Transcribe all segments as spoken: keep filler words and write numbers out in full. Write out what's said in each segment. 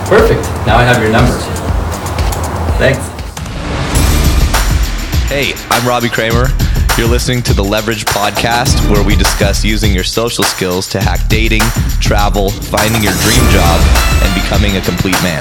Perfect. Now I have your number. Thanks. Hey, I'm Robbie Kramer. You're listening to the Leverage Podcast, where we discuss using your social skills to hack dating, travel, finding your dream job, and becoming a complete man.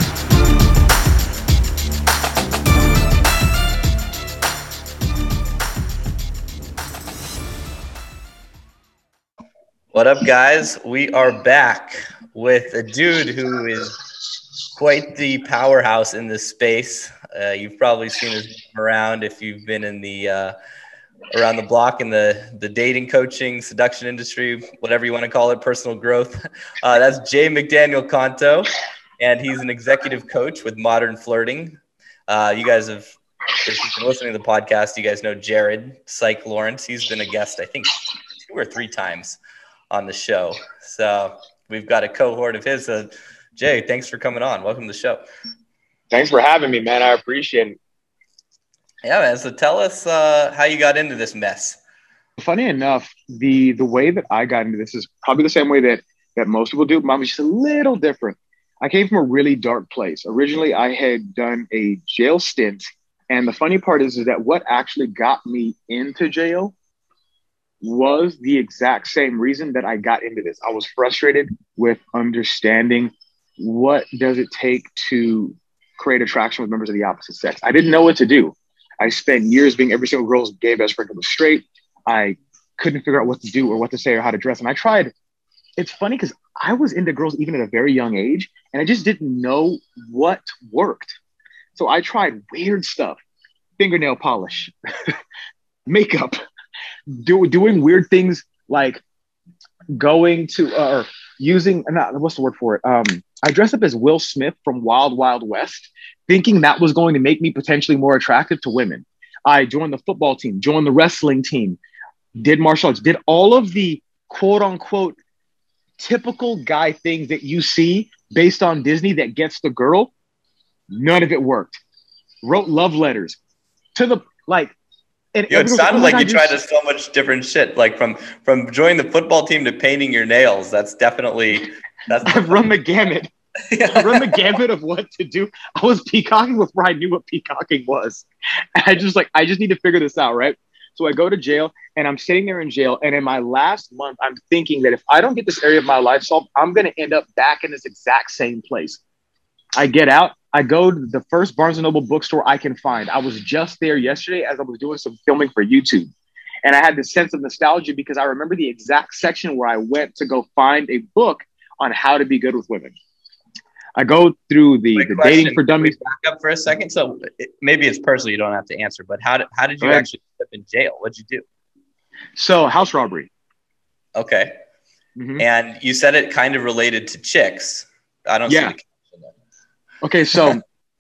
What up, guys? We are back with a dude who is quite the powerhouse in this space. Uh, you've probably seen his name around if you've been in the uh, around the block in the the dating, coaching, seduction industry, whatever you want to call it, personal growth. Uh, that's Jay McDaniel Conto, and he's an executive coach with Modern Flirting. Uh, you guys have, if you've been listening to the podcast, you guys know Jared Psych Lawrence. He's been a guest, I think, two or three times on the show. So we've got a cohort of his. Uh, Jay, thanks for coming on. Welcome to the show. Thanks for having me, man. I appreciate it. Yeah, man. So tell us uh, how you got into this mess. Funny enough, the the way that I got into this is probably the same way that, that most people do. Mine was just a little different. I came from a really dark place. Originally, I had done a jail stint. And the funny part is, is that what actually got me into jail was the exact same reason that I got into this. I was frustrated with understanding what does it take to create attraction with members of the opposite sex. I didn't know what to do. I spent years being every single girl's gay best friend who was straight. I couldn't figure out what to do or what to say or how to dress. And I tried. It's funny because I was into girls even at a very young age, and I just didn't know what worked. So I tried weird stuff, fingernail polish, makeup, Do, doing weird things like going to uh, or using not what's the word for it? Um, I dressed up as Will Smith from Wild Wild West, thinking that was going to make me potentially more attractive to women. I joined the football team, joined the wrestling team, did martial arts, did all of the quote unquote typical guy things that you see based on Disney that gets the girl. None of it worked. Wrote love letters to the like. And Yo, it sounded like, oh like you God, tried to so much different shit, like from from joining the football team to painting your nails. That's definitely that's. I've run the gamut. I've run the gamut of what to do. I was peacocking before I knew what peacocking was. And I just like I just need to figure this out, right? So I go to jail, and I'm sitting there in jail. And in my last month, I'm thinking that if I don't get this area of my life solved, I'm going to end up back in this exact same place. I get out. I go to the first Barnes and Noble bookstore I can find. I was just there yesterday as I was doing some filming for YouTube. And I had this sense of nostalgia because I remember the exact section where I went to go find a book on how to be good with women. I go through the, the dating for dummies. Back up for a second. So it, maybe it's personal, you don't have to answer, but how did, how did you actually end up in jail? What'd you do? So house robbery. Okay. Mm-hmm. And you said it kind of related to chicks. I don't yeah. see the Okay, so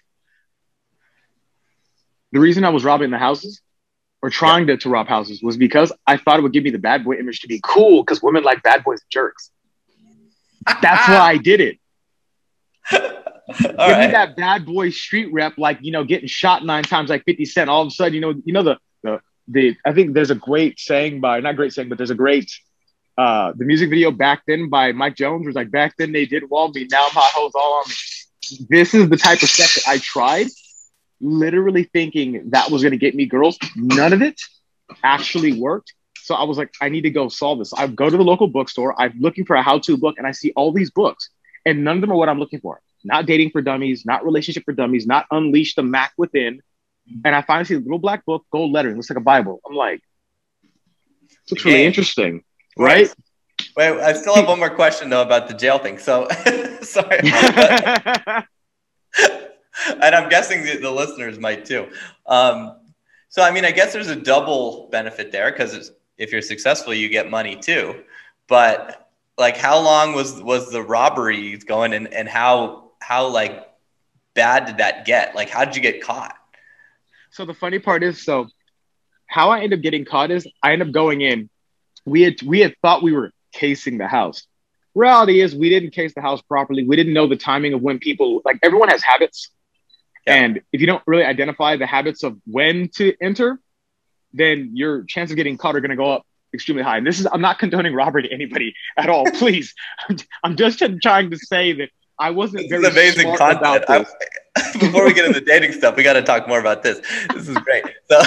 the reason I was robbing the houses or trying to, to rob houses was because I thought it would give me the bad boy image to be cool because women like bad boys and jerks. That's why I did it. All give right. me that bad boy street rep, like, you know, getting shot nine times like fifty Cent. All of a sudden, you know, you know the the the I think there's a great saying by not great saying, but there's a great uh the music video back then by Mike Jones was like, back then they didn't want me, now my hoes all on me. This is the type of stuff that I tried, literally thinking that was going to get me girls. None of it actually worked. So I was like, I need to go solve this. I go to the local bookstore. I'm looking for a how-to book, and I see all these books, and none of them are what I'm looking for. Not dating for dummies, not relationship for dummies, not unleash the Mac within. And I finally see a little black book, gold lettering, looks like a Bible. I'm like, this looks really interesting, right? Wait, I still have one more question though about the jail thing. So, sorry. and I'm guessing the, the listeners might too. Um, so, I mean, I guess there's a double benefit there because if you're successful, you get money too. But like, how long was was the robbery going, and and how how like bad did that get? Like, how did you get caught? So the funny part is, so how I ended up getting caught is I ended up going in. We had we had thought we were casing the house. Reality is we didn't case the house properly. We didn't know the timing of when people, like everyone has habits. Yeah. And if you don't really identify the habits of when to enter, then your chance of getting caught are going to go up extremely high. And this is, I'm not condoning robbery to anybody at all. Please. I'm, I'm just trying to say that I wasn't This very is amazing smart content. about this. I- before we get into dating stuff, we got to talk more about this. This is great. So,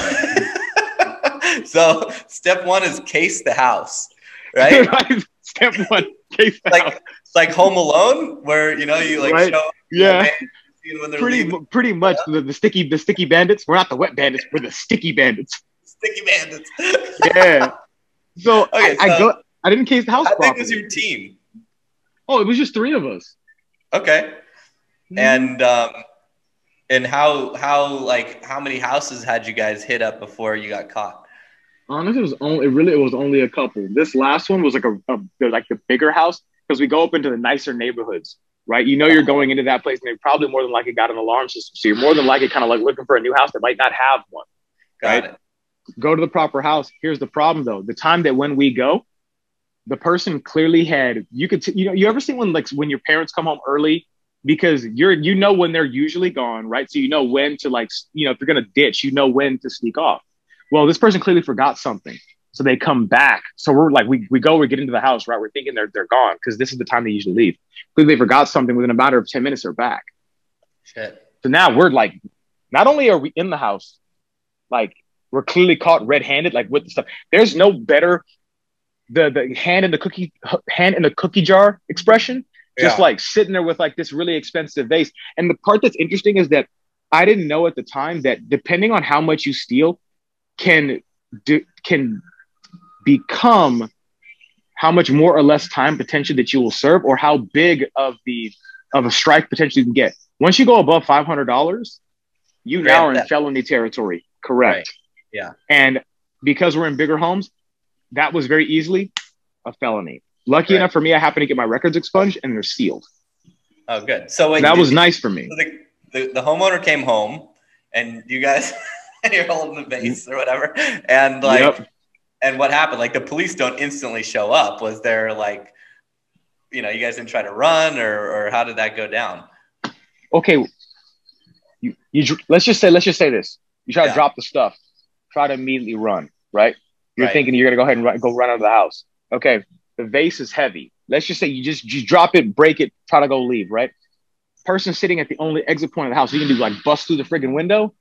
so step one is case the house, right? Right? Step one, case the Like house. it's like Home Alone, where you know you like Right. show Yeah. man, when they're Pretty, leaving, mu- pretty much the, the sticky, the sticky bandits. We're not the wet bandits. We're the sticky bandits. sticky bandits. Yeah. So, Okay, I, I so go. I didn't case the house how big properly. was your team? Oh, it was just three of us. Okay, and um, and how how like how many houses had you guys hit up before you got caught? Honestly, it was only it really it was only a couple. This last one was like a, a like the bigger house because we go up into the nicer neighborhoods, right? You know, you're going into that place, and they probably more than likely got an alarm system, so you're more than likely kind of like looking for a new house that might not have one. Got Right? it. Go to the proper house. Here's the problem, though: the time that when we go, the person clearly had. You could, t- you know, you ever see when like when your parents come home early because you're, you know, when they're usually gone, right? So you know when to like, you know, if they're gonna ditch, you know when to sneak off. Well, this person clearly forgot something. So they come back. So we're like, we, we go, we get into the house, right? We're thinking they're, they're gone because this is the time they usually leave. Clearly they forgot something within a matter of ten minutes, they're back. Shit. So now we're like, not only are we in the house, like we're clearly caught red-handed, like with the stuff. There's no better, the, the hand in the cookie, hand in the cookie jar expression, just Yeah. like sitting there with like this really expensive vase. And the part that's interesting is that I didn't know at the time that depending on how much you steal, can do can become how much more or less time potentially that you will serve or how big of the of a strike potentially you can get. Once you go above five hundred dollars, you Grand now are in theft. felony territory. Correct. Right. Yeah. And because we're in bigger homes, that was very easily a felony. Lucky Right. enough for me, I happened to get my records expunged and they're sealed. Oh, good. So wait, That did was you- nice for me. so the, the the homeowner came home, and you guys you're holding the vase or whatever, and like, Yep. and what happened? Like the police don't instantly show up. Was there like, you know, you guys didn't try to run, or or how did that go down? Okay, you, you dr- let's just say let's just say this. You try Yeah. to drop the stuff, try to immediately run, right? You're Right. thinking you're gonna go ahead and run, go run out of the house. Okay, the vase is heavy. Let's just say you just you drop it, break it, try to go leave, right? Person sitting at the only exit point of the house, you can do like bust through the friggin' window.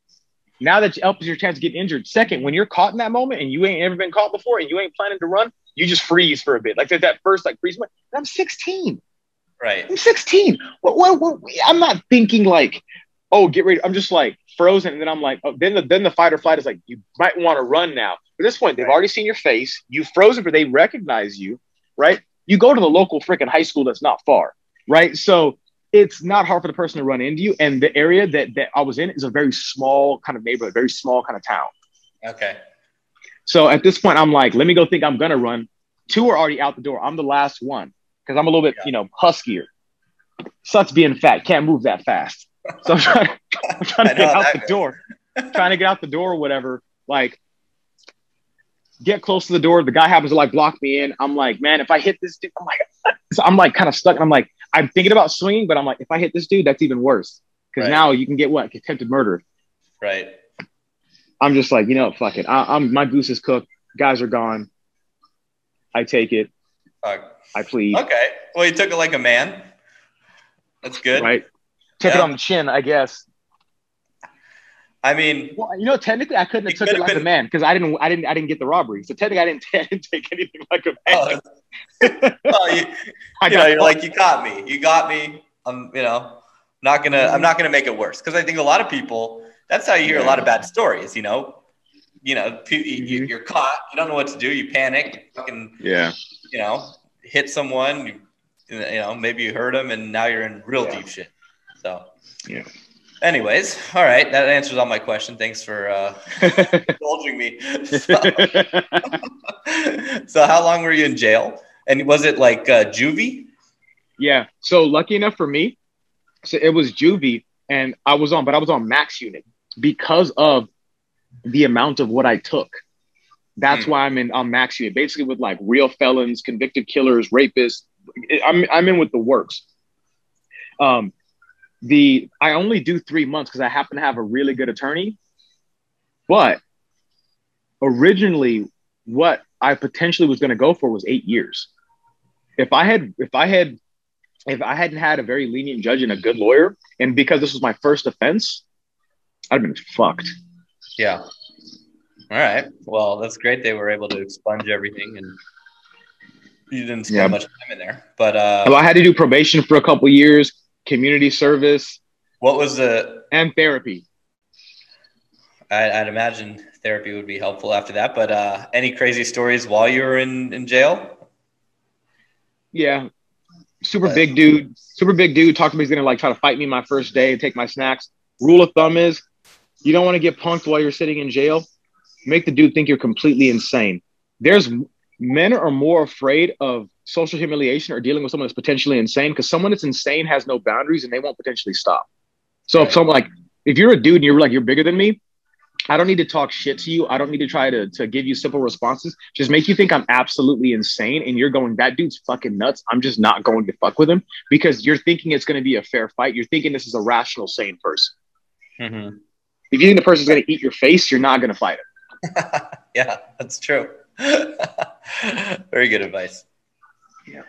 Now that helps your chance of getting injured. Second, when you're caught in that moment and you ain't ever been caught before and you ain't planning to run, you just freeze for a bit. Like there's that first like freeze moment. I'm sixteen. Right. I'm sixteen. What, what, what, I'm not thinking like, oh, get ready. I'm just like frozen. And then I'm like, oh, then the then the fight or flight is like, you might want to run now. At this point, they've Right. already seen your face. You've frozen, but they recognize you, right? You go to the local freaking high school that's not far, right? So it's not hard for the person to run into you. And the area that, that I was in is a very small kind of neighborhood, very small kind of town. Okay. So at this point, I'm like, let me go think I'm going to run. Two are already out the door. I'm the last one because I'm a little bit, Yeah. you know, huskier. Sucks being fat. Can't move that fast. So I'm trying, I'm trying I to know get how out that the goes. door. Trying to get out the door or whatever. Like, get close to the door. The guy happens to like block me in. I'm like, man, if I hit this dude, I'm like, so I'm like kind of stuck. And I'm like, I'm thinking about swinging, but I'm like, if I hit this dude, that's even worse. Because Right. now you can get what? Attempted murder. Right. I'm just like, you know, fuck it. I, I'm my goose is cooked. Guys are gone. I take it. Fuck. I plead. Okay. Well, you took it like a man. That's good. Right. Took it Yeah. on the chin, I guess. I mean, Well, you know, technically, I couldn't have It took it could've like a been- man because I didn't, I didn't, I didn't get the robbery. So technically, I didn't, I didn't take anything like a man. oh, well, you, I you know, got you're caught. like, you got me. You got me. I'm, you know, not gonna. I'm not gonna make it worse because I think a lot of people. That's how you hear a lot of bad stories. You know, you know, pe- you, Mhm. you're caught. You don't know what to do. You panic. Fucking, Yeah. you know, hit someone. You, you know, maybe you hurt them, and now you're in real Yeah. deep shit. So, Yeah. anyways, all right, that answers all my question. Thanks for uh, indulging me. So, so how long were you in jail? And was it like uh, juvie? Yeah. So lucky enough for me, so it was juvie, and I was on, but I was on max unit because of the amount of what I took. That's Hmm. why I'm in on max unit, basically with like real felons, convicted killers, rapists. I'm I'm in with the works. Um, the I only do three months because I happen to have a really good attorney. But originally, what I potentially was going to go for was eight years. If I had if I had if I hadn't had a very lenient judge and a good lawyer, and because this was my first offense, I'd have been fucked. Yeah. All right. Well, that's great. They were able to expunge everything, and you didn't spend Yeah. much time in there. But uh, Well, I had to do probation for a couple years, community service, what was the? and therapy. I, I'd imagine therapy would be helpful after that. But uh, any crazy stories while you were in, in jail? Yeah. Super But- big dude. Super big dude. Talked to me. He's going to like try to fight me my first day and take my snacks. Rule of thumb is you don't want to get punked while you're sitting in jail. Make the dude think you're completely insane. There's men are more afraid of social humiliation or dealing with someone that's potentially insane because someone that's insane has no boundaries and they won't potentially stop. So Right. if someone like, if you're a dude and you're like, you're bigger than me, I don't need to talk shit to you. I don't need to try to, to give you simple responses. Just make you think I'm absolutely insane. And you're going, that dude's fucking nuts. I'm just not going to fuck with him because you're thinking it's going to be a fair fight. You're thinking this is a rational, sane person. Mm-hmm. If you think the person's going to eat your face, you're not going to fight him. Yeah, that's true. Very good advice. Yeah.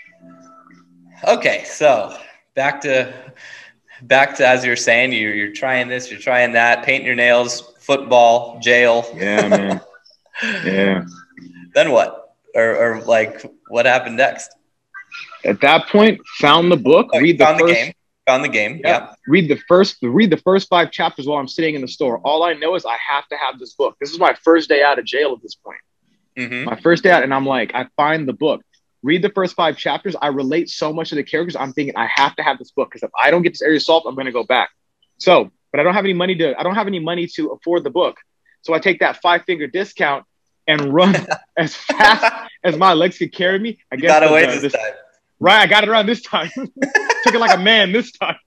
Okay, so back to back to as you were saying, you're you're trying this, you're trying that, painting your nails, football, jail. Yeah, man. Yeah. Then what? Or, or like, what happened next? At that point, found the book, Oh, you read the found first, the game. Found the game. Yeah. Yeah. read the first, read the first five chapters while I'm sitting in the store. All I know is I have to have this book. This is my first day out of jail at this point. Mm-hmm. My first day out, and I'm like, I find the book, read the first five chapters. I relate so much to the characters. I'm thinking I have to have this book because if I don't get this area solved, I'm going to go back. So, but I don't have any money to, I don't have any money to afford the book. So I take that five finger discount and run as fast as my legs could carry me. I You guess got the- away the- this this- time. Right, I got it around this time. Took it like a man this time.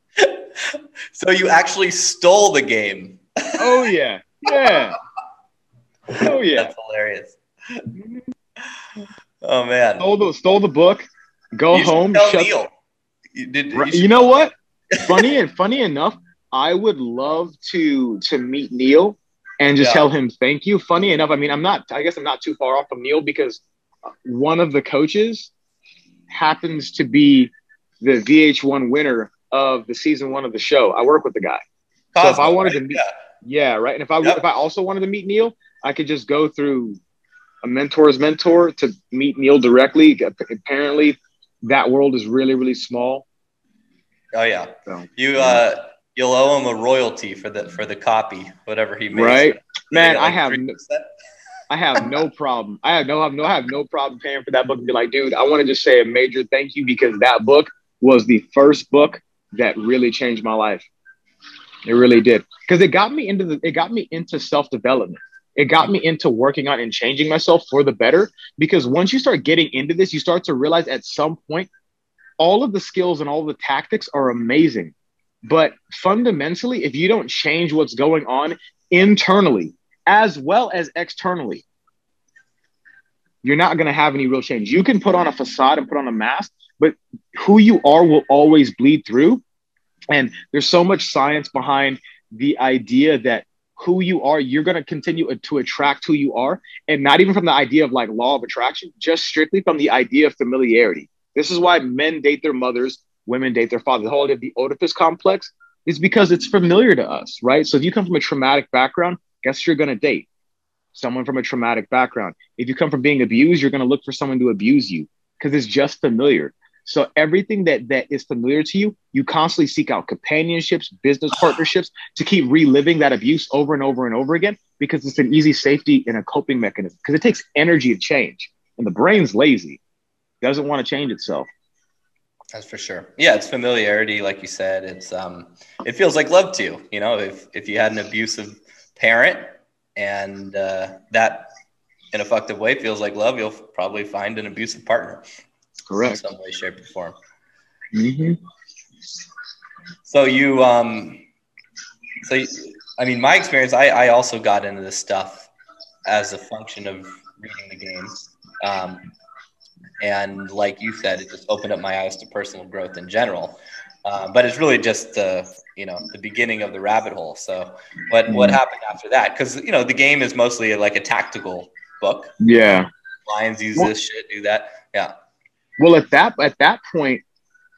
So you actually stole the game. Oh yeah, yeah. Oh yeah. That's hilarious. Oh man. Stole the stole the book. Go You should home. tell shut- Neil. You did. Right, should- you know what? Funny and funny enough, I would love to to meet Neil and just Yeah. tell him thank you. Funny enough, I mean, I'm not. I guess I'm not too far off from Neil because one of the coaches happens to be the V H one winner of the season one of the show. I work with the guy. So if I Cosmo, wanted right? to meet, Yeah. yeah, right. And if I Yep. if I also wanted to meet Neil, I could just go through a mentor's mentor to meet Neil directly. Apparently, that world is really really small. Oh yeah. So, You uh, you'll owe him a royalty for the for the copy, whatever he makes. right, man. Yeah, I like have three no, percent. I have no problem. I have no have no I have no problem paying for that book and be like, dude, I want to just say a major thank you because that book was the first book that really changed my life. It really did because it got me into the it got me into self development. It got me into working on and changing myself for the better. Because once you start getting into this, you start to realize at some point, all of the skills and all the tactics are amazing. But fundamentally, if you don't change what's going on internally as well as externally, you're not going to have any real change. You can put on a facade and put on a mask, but who you are will always bleed through. And there's so much science behind the idea that who you are, you're going to continue to attract who you are. And not even from the idea of like law of attraction, just strictly from the idea of familiarity. This is why men date their mothers, women date their fathers. The whole idea of the Oedipus complex is because it's familiar to us, right? So if you come from a traumatic background, guess who you're going to date? Someone from a traumatic background. If you come from being abused, you're going to look for someone to abuse you because it's just familiar. So everything that that is familiar to you, you constantly seek out companionships, business partnerships to keep reliving that abuse over and over and over again because it's an easy safety and a coping mechanism because it takes energy to change. And the brain's lazy. It doesn't want to change itself. That's for sure. Yeah, it's familiarity, like you said. It's um, it feels like love to you. You know, if if you had an abusive parent and uh, that in a fucked up way feels like love, you'll probably find an abusive partner. Correct. In some way, shape, or form. Mm-hmm. So you, um, so you, I mean, my experience, I, I also got into this stuff as a function of reading the game. Um, and like you said, it just opened up my eyes to personal growth in general. Uh, but it's really just, uh, you know, the beginning of the rabbit hole. So what, what happened after that? Because, you know, the game is mostly like a tactical book. Yeah. Lions use Well- this shit, do that. Yeah. Well, at that at that point,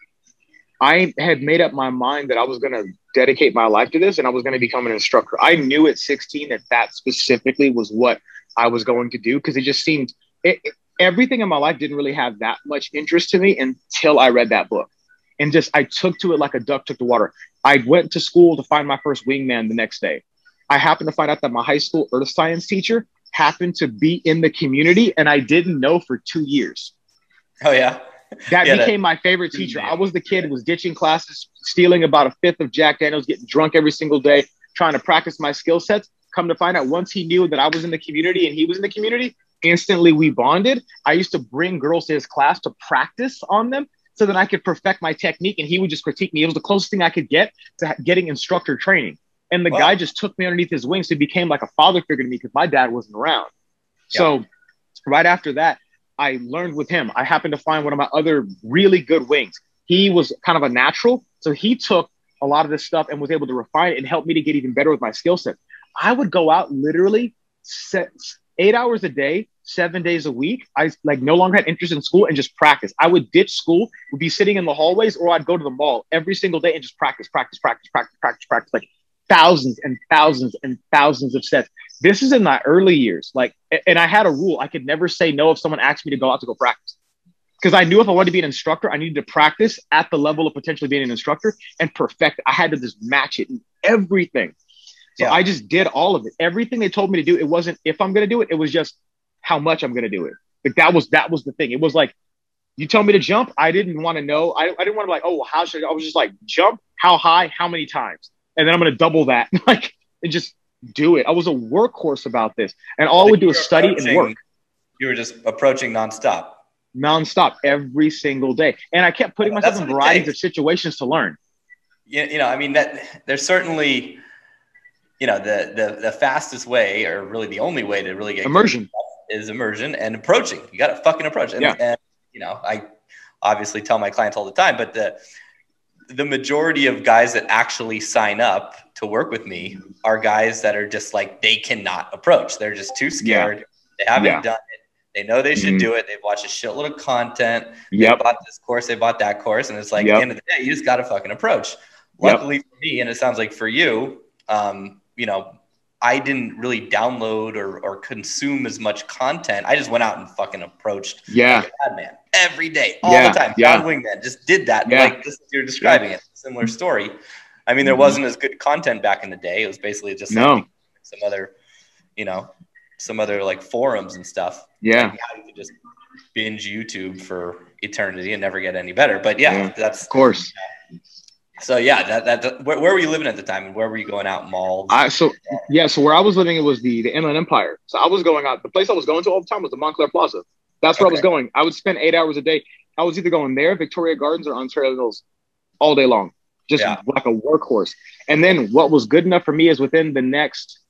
I had made up my mind that I was going to dedicate my life to this and I was going to become an instructor. I knew at sixteen that that specifically was what I was going to do because it just seemed it, everything in my life didn't really have that much interest to me until I read that book. And just I took to it like a duck took to water. I went to school to find my first wingman the next day. I happened to find out that my high school earth science teacher happened to be in the community and I didn't know for two years. Oh, yeah. That yeah, became that, my favorite teacher. I was the kid who was ditching classes, stealing about a fifth of Jack Daniels, getting drunk every single day, trying to practice my skill sets. Come to find out, once he knew that I was in the community and he was in the community, instantly we bonded. I used to bring girls to his class to practice on them so that I could perfect my technique and he would just critique me. It was the closest thing I could get to getting instructor training. And the wow. guy just took me underneath his wings. So he became like a father figure to me because my dad wasn't around. Yeah. So right after that, I learned with him. I happened to find one of my other really good wings. He was kind of a natural. So he took a lot of this stuff and was able to refine it and help me to get even better with my skill set. I would go out literally set, eight hours a day, seven days a week. I like no longer had interest in school and just practice. I would ditch school, would be sitting in the hallways, or I'd go to the mall every single day and just practice, practice, practice, practice, practice, practice, like thousands and thousands and thousands of sets. This is in my early years. Like, and I had a rule. I could never say no if someone asked me to go out to go practice. Because I knew if I wanted to be an instructor, I needed to practice at the level of potentially being an instructor and perfect it. I had to just match it in everything. So yeah. I just did all of it. Everything they told me to do, it wasn't if I'm going to do it, it was just how much I'm going to do it. Like that was, that was the thing. It was like, you tell me to jump. I didn't want to know. I, I didn't want to be like, oh, how should I, I was just like, jump, how high, how many times? And then I'm going to double that. Like, and just do it. I was a workhorse about this. And all I would do is study and work. You were just approaching nonstop. Nonstop every single day. And I kept putting myself in varieties of situations to learn. You, you know, I mean, that there's certainly, you know, the, the, the fastest way, or really the only way to really get immersion is immersion and approaching. You got to fucking approach. And, yeah. and, you know, I obviously tell my clients all the time, but the, the majority of guys that actually sign up to work with me are guys that are just like, they cannot approach. They're just too scared. Yeah. They haven't yeah. done it. They know they should mm-hmm. do it. They've watched a shitload of content. Yep. They bought this course. They bought that course. And it's like, yep. at the end of the day, you just got to fucking approach. Luckily yep. for me, and it sounds like for you, um, you know, I didn't really download or, or consume as much content. I just went out and fucking approached yeah. like a madman every day, all yeah. the time. Yeah. John Wingman just did that. Yeah. Like just as you're describing yeah. it, similar story. I mean, there mm-hmm. wasn't as good content back in the day. It was basically just no. like some other, you know, some other like forums and stuff. Yeah. Like how you could just binge YouTube for eternity and never get any better. But yeah, yeah. that's of course. Yeah. So yeah, that, that, that where, where were you living at the time, and where were you going out? Malls? I so yeah, so where I was living, it was the the Inland Empire. So I was going out. The place I was going to all the time was the Montclair Plaza. That's where okay. I was going. I would spend eight hours a day. I was either going there, Victoria Gardens, or Ontario Mills, all day long, just yeah. like a workhorse. And then what was good enough for me is within the next,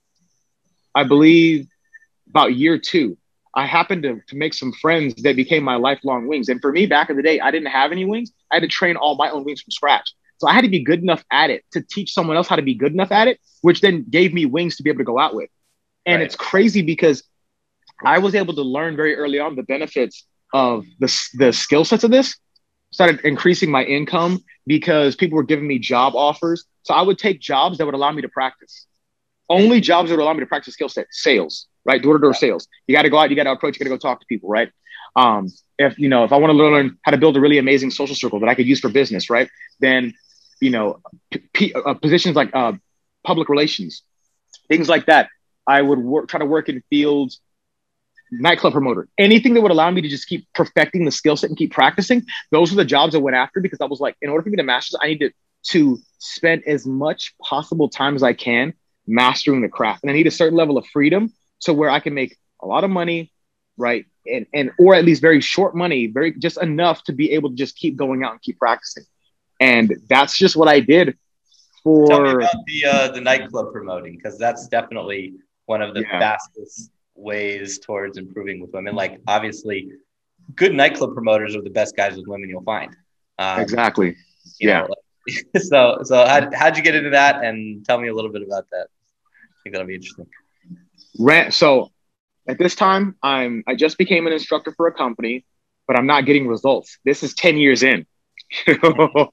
I believe, about year two, I happened to to make some friends that became my lifelong wings. And for me, back in the day, I didn't have any wings. I had to train all my own wings from scratch. So I had to be good enough at it to teach someone else how to be good enough at it, which then gave me wings to be able to go out with. And right. it's crazy because I was able to learn very early on the benefits of the, the skill sets of this. Started increasing my income because people were giving me job offers. So I would take jobs that would allow me to practice. Only jobs that would allow me to practice skill set, sales, right? Door-to-door sales. You got to go out, you got to approach, you got to go talk to people, right? Um, if, you know, if I want to learn how to build a really amazing social circle that I could use for business, right? Then, you know, p- p- uh, positions like uh, public relations, things like that. I would work, try to work in fields, nightclub promoter, anything that would allow me to just keep perfecting the skill set and keep practicing. Those were the jobs I went after because I was like, in order for me to master this, I need to, to spend as much possible time as I can mastering the craft. And I need a certain level of freedom to where I can make a lot of money, right? And, and, or at least very short money, very, just enough to be able to just keep going out and keep practicing. And that's just what I did for. Tell me about the, uh, the nightclub promoting, because that's definitely one of the yeah. fastest ways towards improving with women. Like, obviously, good nightclub promoters are the best guys with women you'll find. Um, exactly. Yeah. Know, like, so, so how, how'd you get into that? And tell me a little bit about that. I think that'll be interesting. Rent. So at this time, I'm, I just became an instructor for a company, but I'm not getting results. This is ten years in.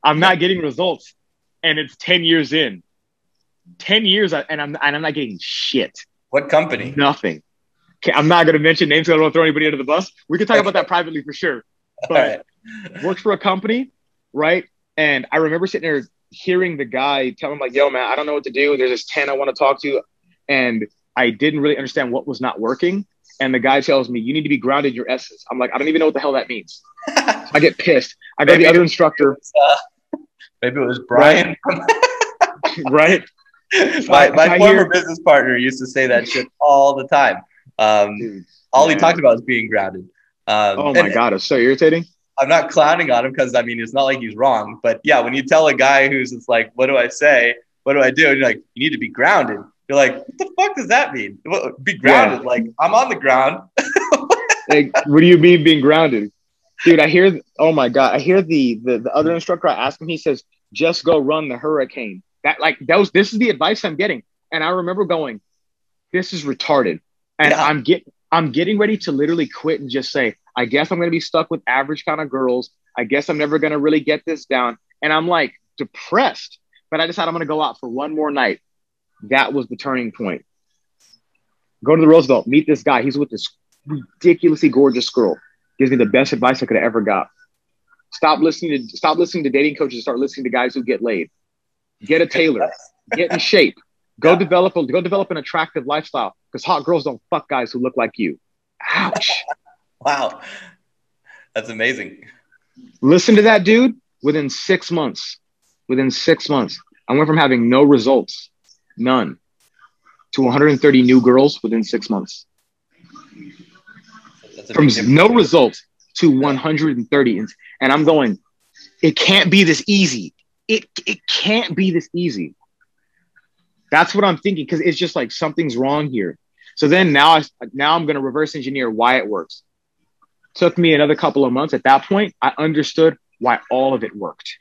I'm not getting results, and it's ten years in. ten years, and I'm and I'm not getting shit. What company? Nothing. Okay, I'm not going to mention names because I don't want to throw anybody under the bus. We can talk about that privately for sure. But right. Works for a company, right? And I remember sitting there hearing the guy tell him like, yo, man, I don't know what to do. There's this ten I want to talk to. And I didn't really understand what was not working. And the guy tells me, you need to be grounded in your essence. I'm like, I don't even know what the hell that means. So I get pissed. I go to the other instructor. Uh, maybe it was Brian. Right? my my former hear, business partner used to say that shit all the time. Um, dude, all man. He talked about was being grounded. Um, oh my God, it's so irritating. I'm not clowning on him because I mean, it's not like he's wrong, but yeah, when you tell a guy who's just like, what do I say? What do I do? And you're like, you need to be grounded. You're like, what the fuck does that mean? Be grounded. Yeah. Like I'm on the ground. Like, what do you mean being grounded? Dude, I hear, oh my God, I hear the, the, the other instructor, I ask him, he says, just go run the hurricane. That like, that was, this is the advice I'm getting. And I remember going, this is retarded. And yeah. I'm get, I'm getting ready to literally quit and just say, I guess I'm going to be stuck with average kind of girls. I guess I'm never going to really get this down. And I'm like depressed, but I decided I'm going to go out for one more night. That was the turning point. Go to the Roosevelt, meet this guy. He's with this ridiculously gorgeous girl. Gives me the best advice I could have ever got. Stop listening to, stop listening to dating coaches and start listening to guys who get laid. Get a tailor, get in shape. Go yeah. develop a, go develop an attractive lifestyle because hot girls don't fuck guys who look like you. Ouch. Wow. That's amazing. Listen to that dude. Within six months, within six months, I went from having no results, none, to one hundred thirty new girls within six months. From no results to one hundred thirty. And I'm going, it can't be this easy. It, it can't be this easy. That's what I'm thinking because it's just like something's wrong here. So then now, I, now I'm going to reverse engineer why it works. Took me another couple of months. At that point, I understood why all of it worked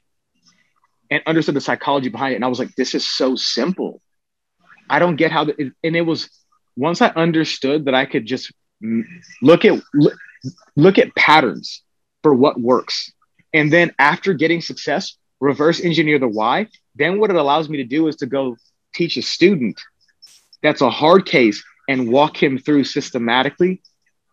and understood the psychology behind it. And I was like, this is so simple. I don't get how, the, and it was, once I understood that I could just look at, look, look at patterns for what works. And then after getting success, reverse engineer the why, then what it allows me to do is to go teach a student that's a hard case and walk him through systematically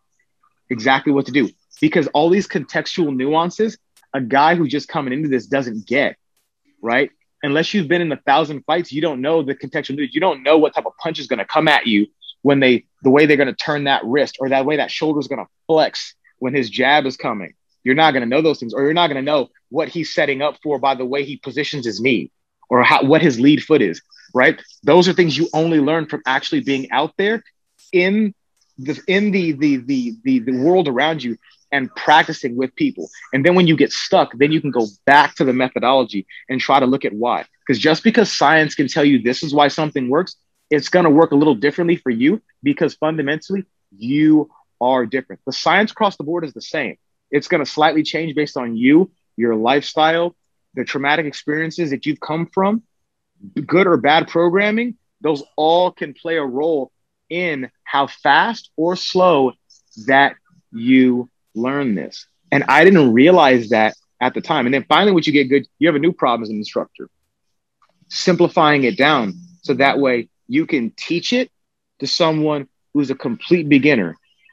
exactly what to do. Because all these contextual nuances, a guy who's just coming into this doesn't get, right? Unless you've been in a thousand fights, you don't know the contextual news. You don't know what type of punch is going to come at you when they, the way they're going to turn that wrist or that way that shoulder is going to flex when his jab is coming. You're not going to know those things, or you're not going to know what he's setting up for by the way he positions his knee or how, what his lead foot is, right? Those are things you only learn from actually being out there in the, in the, the, the, the, the world around you and practicing with people. And then when you get stuck, then you can go back to the methodology and try to look at why. Because just because science can tell you this is why something works, it's going to work a little differently for you because fundamentally you are different. The science across the board is the same. It's going to slightly change based on you, your lifestyle, the traumatic experiences that you've come from, good or bad programming. Those all can play a role in how fast or slow that you learn this. And I didn't realize that at the time. And then finally, once you get good, you have a new problem as an instructor. Simplifying it down so that way you can teach it to someone who's a complete beginner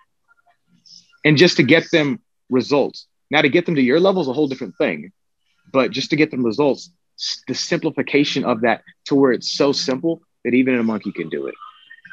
and just to get them results. Now, to get them to your level is a whole different thing, but just to get them results, the simplification of that to where it's so simple that even a monkey can do it.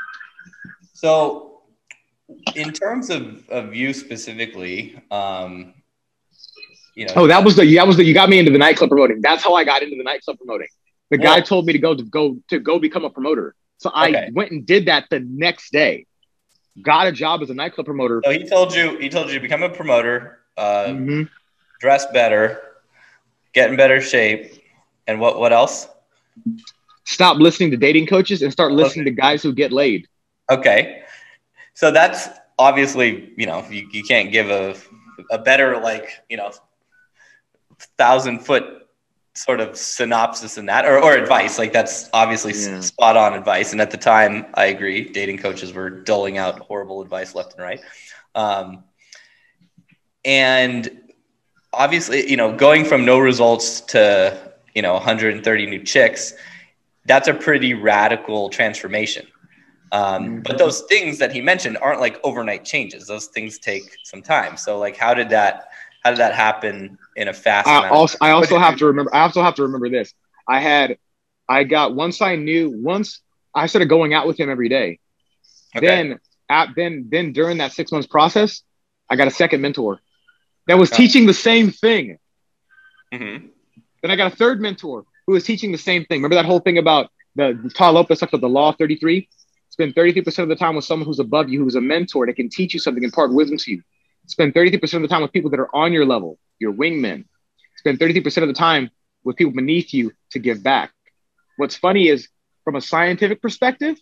So in terms of, of you specifically, um, you know, oh, that was the, that was the, you got me into the nightclub promoting. That's how I got into the nightclub promoting. The guy well, told me to go to go to go become a promoter. So I okay. went and did that the next day. Got a job as a nightclub promoter. So he told you, he told you to become a promoter, uh, mm-hmm. dress better, get in better shape, and what, what else? Stop listening to dating coaches and start listening okay. to guys who get laid. Okay. So that's obviously, you know, you, you can't give a, a better, like, you know, thousand foot sort of synopsis in that or, or advice. Like that's obviously yeah. spot on advice. And at the time I agree, dating coaches were doling out horrible advice left and right. Um, and obviously, you know, going from no results to, you know, one hundred thirty new chicks, that's a pretty radical transformation. Um, but those things that he mentioned aren't like overnight changes. Those things take some time. So like, how did that, how did that happen in a fast I amount also, of time? I also have to remember, I also have to remember this. I had, I got, once I knew, once I started going out with him every day, Okay. then at, then, then during that six months process, I got a second mentor that was Oh. teaching the same thing. Mm-hmm. Then I got a third mentor who was teaching the same thing. Remember that whole thing about the, the Tal Lopez stuff of the law of thirty-three? Spend thirty-three percent of the time with someone who's above you, who's a mentor that can teach you something, impart wisdom to you. Spend thirty-three percent of the time with people that are on your level, your wingmen. Spend thirty-three percent of the time with people beneath you to give back. What's funny is, from a scientific perspective,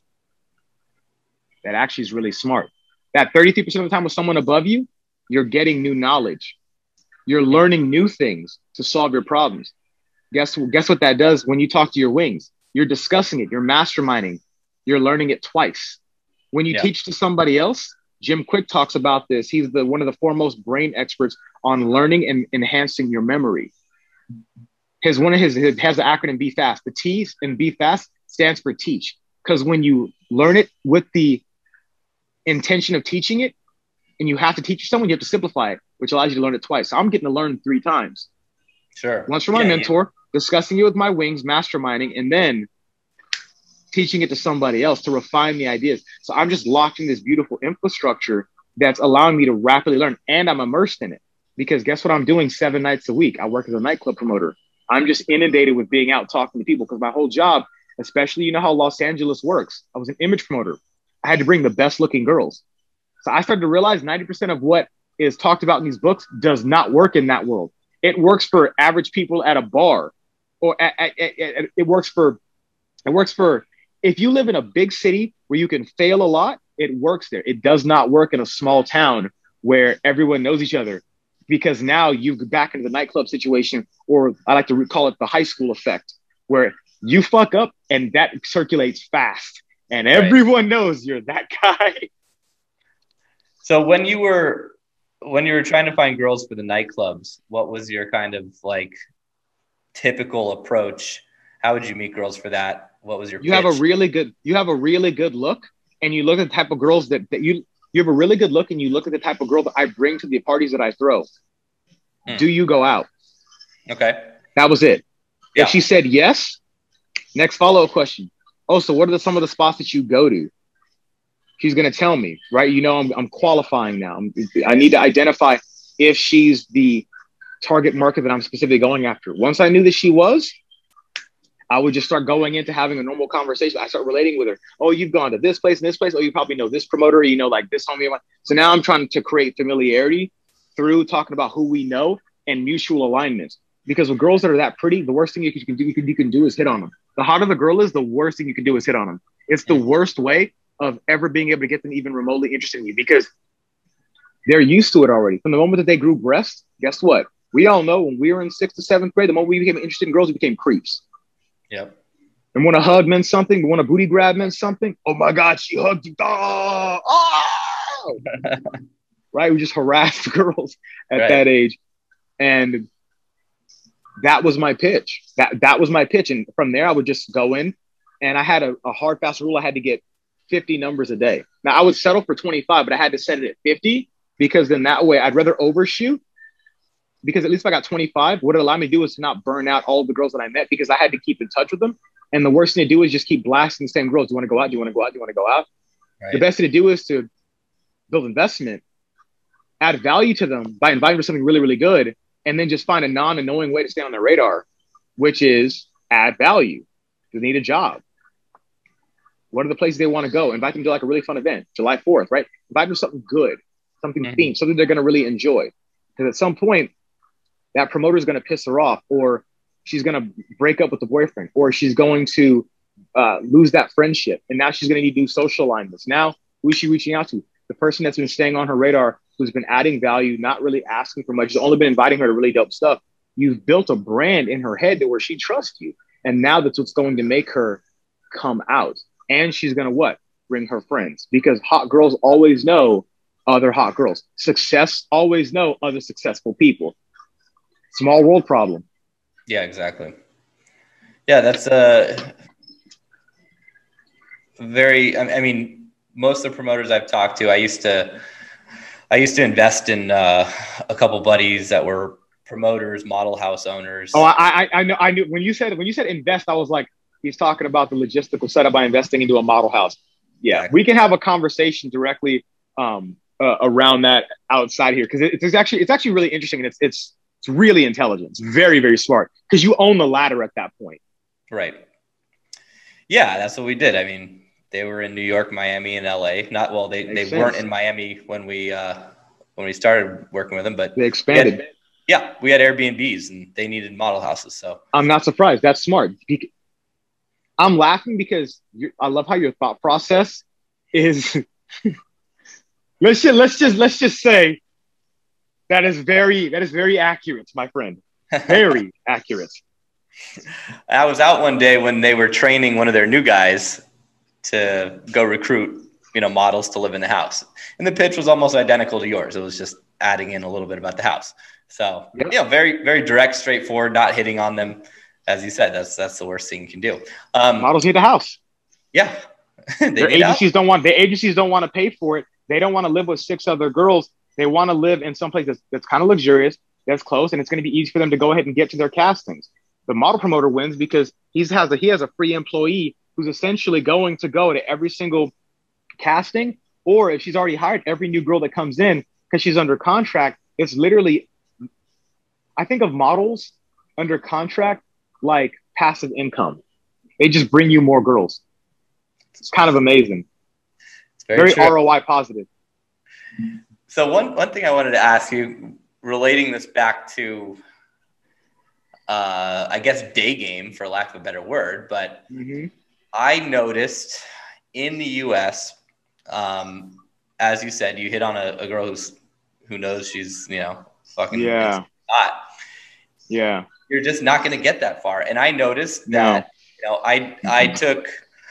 that actually is really smart. That thirty-three percent of the time with someone above you, you're getting new knowledge. You're learning new things to solve your problems. Guess, guess what that does when you talk to your wings? You're discussing it. You're masterminding. You're learning it twice. When you Yeah. teach to somebody else, Jim Quick talks about this. He's the one of the foremost brain experts on learning and enhancing your memory. His one of his, his has the acronym Be Fast. The T in Be Fast stands for teach. Because when you learn it with the intention of teaching it, and you have to teach someone, you have to simplify it, which allows you to learn it twice. So I'm getting to learn three times. Sure. Once from my Yeah, mentor, discussing it with my wings, masterminding, and then teaching it to somebody else to refine the ideas. So I'm just locked in this beautiful infrastructure that's allowing me to rapidly learn, and I'm immersed in it. Because guess what I'm doing seven nights a week? I work as a nightclub promoter. I'm just inundated with being out talking to people because my whole job, especially, you know how Los Angeles works. I was an image promoter. I had to bring the best looking girls. So I started to realize ninety percent of what is talked about in these books does not work in that world. It works for average people at a bar, or at, at, at, at, it works for, it works for, if you live in a big city where you can fail a lot, it works there. It does not work in a small town where everyone knows each other, because now you go back into the nightclub situation, or I like to call it the high school effect, where you fuck up and that circulates fast and everyone knows you're that guy. So when you were when you were trying to find girls for the nightclubs, what was your kind of like typical approach? How would you meet girls for that? What was your You pitch? have a really good you have a really good look, and you look at the type of girls that, that you you have a really good look, and you look at the type of girl that I bring to the parties that I throw. Hmm. Do you go out? Okay. That was it. Yeah. If she said yes, next follow-up question. Oh, so what are the, some of the spots that you go to? She's going to tell me, right? You know, I'm, I'm qualifying now. I'm, I need to identify if she's the target market that I'm specifically going after. Once I knew that she was, I would just start going into having a normal conversation. I start relating with her. Oh, you've gone to this place and this place. Oh, you probably know this promoter. You know, like this homie. So now I'm trying to create familiarity through talking about who we know and mutual alignments. Because with girls that are that pretty, the worst thing you can do, you can, you can do is hit on them. The hotter the girl is, the worst thing you can do is hit on them. It's the worst way of ever being able to get them even remotely interested in you, because they're used to it already. From the moment that they grew breasts, guess what? We all know when we were in sixth to seventh grade, the moment we became interested in girls, we became creeps. Yep. And when a hug meant something, when a booty grab meant something, oh my God, she hugged you. Oh, oh! Right? We just harassed girls at Right. that age. And that was my pitch. That that was my pitch. And from there, I would just go in, and I had a, a hard, fast rule. I had to get fifty numbers a day. Now, I would settle for twenty-five, but I had to set it at fifty, because then that way I'd rather overshoot, because at least if I got twenty-five, what it allowed me to do is to not burn out all the girls that I met, because I had to keep in touch with them. And the worst thing to do is just keep blasting the same girls. Do you want to go out? Do you want to go out? Do you want to go out? Right. The best thing to do is to build investment, add value to them by inviting them to something really, really good, and then just find a non-annoying way to stay on their radar, which is add value. Do they need a job? What are the places they want to go? Invite them to like a really fun event, July fourth, right? Invite them to something good, something Mhm. themed, something they're going to really enjoy. Because at some point, that promoter is going to piss her off, or she's going to break up with the boyfriend, or she's going to uh, lose that friendship. And now she's going to need new social alignments. Now, who is she reaching out to? The person that's been staying on her radar, who's been adding value, not really asking for much, has only been inviting her to really dope stuff. You've built a brand in her head to where she trusts you. And now that's what's going to make her come out. And she's going to what? Bring her friends. Because hot girls always know other hot girls. Success always know other successful people. Small world problem. Yeah, exactly. Yeah, that's a very, I I mean, most of the promoters I've talked to, I used to, I used to invest in uh, a couple buddies that were promoters, model house owners. Oh, I, I, I know. I knew when you said when you said invest, I was like, he's talking about the logistical setup by investing into a model house. Yeah, Exactly. we can have a conversation directly um, uh, around that outside here because it, it's actually it's actually really interesting and it's it's it's really intelligent. It's very very smart because you own the ladder at that point. Right. Yeah, that's what we did. I mean, they were in New York, Miami, and L A. Not well, they, they Makes weren't sense. in Miami when we uh, when we started working with them, but They expanded. we had- yeah, we had Airbnbs and they needed model houses. So I'm not surprised. That's smart. Bec- I'm laughing because you I love how your thought process is. let's just let's just let's just say that is very that is very accurate, my friend. Very accurate. I was out one day when they were training one of their new guys to go recruit, you know, models to live in the house. And the pitch was almost identical to yours. It was just adding in a little bit about the house. So, Yep. you know, very, very direct, straightforward, not hitting on them. As you said, that's that's the worst thing you can do. Um, Models need a house. yeah. They Their need help. agencies don't want. The agencies don't want to pay for it. They don't want to live with six other girls. They want to live in some place that's, that's kind of luxurious, that's close, and it's going to be easy for them to go ahead and get to their castings. The model promoter wins because he has a he has a free employee who's essentially going to go to every single casting, or if she's already hired every new girl that comes in because she's under contract. It's literally, I think of models under contract like passive income. They just bring you more girls. It's kind of amazing. It's very, Very true. R O I positive. So one, one thing I wanted to ask you, relating this back to, uh, I guess, day game, for lack of a better word, but Mm-hmm. I noticed in the U S, um, as you said, you hit on a, a girl who's who knows she's, you know, fucking Yeah. hot. Yeah. You're just not going to get that far. And I noticed that, you know, I I took,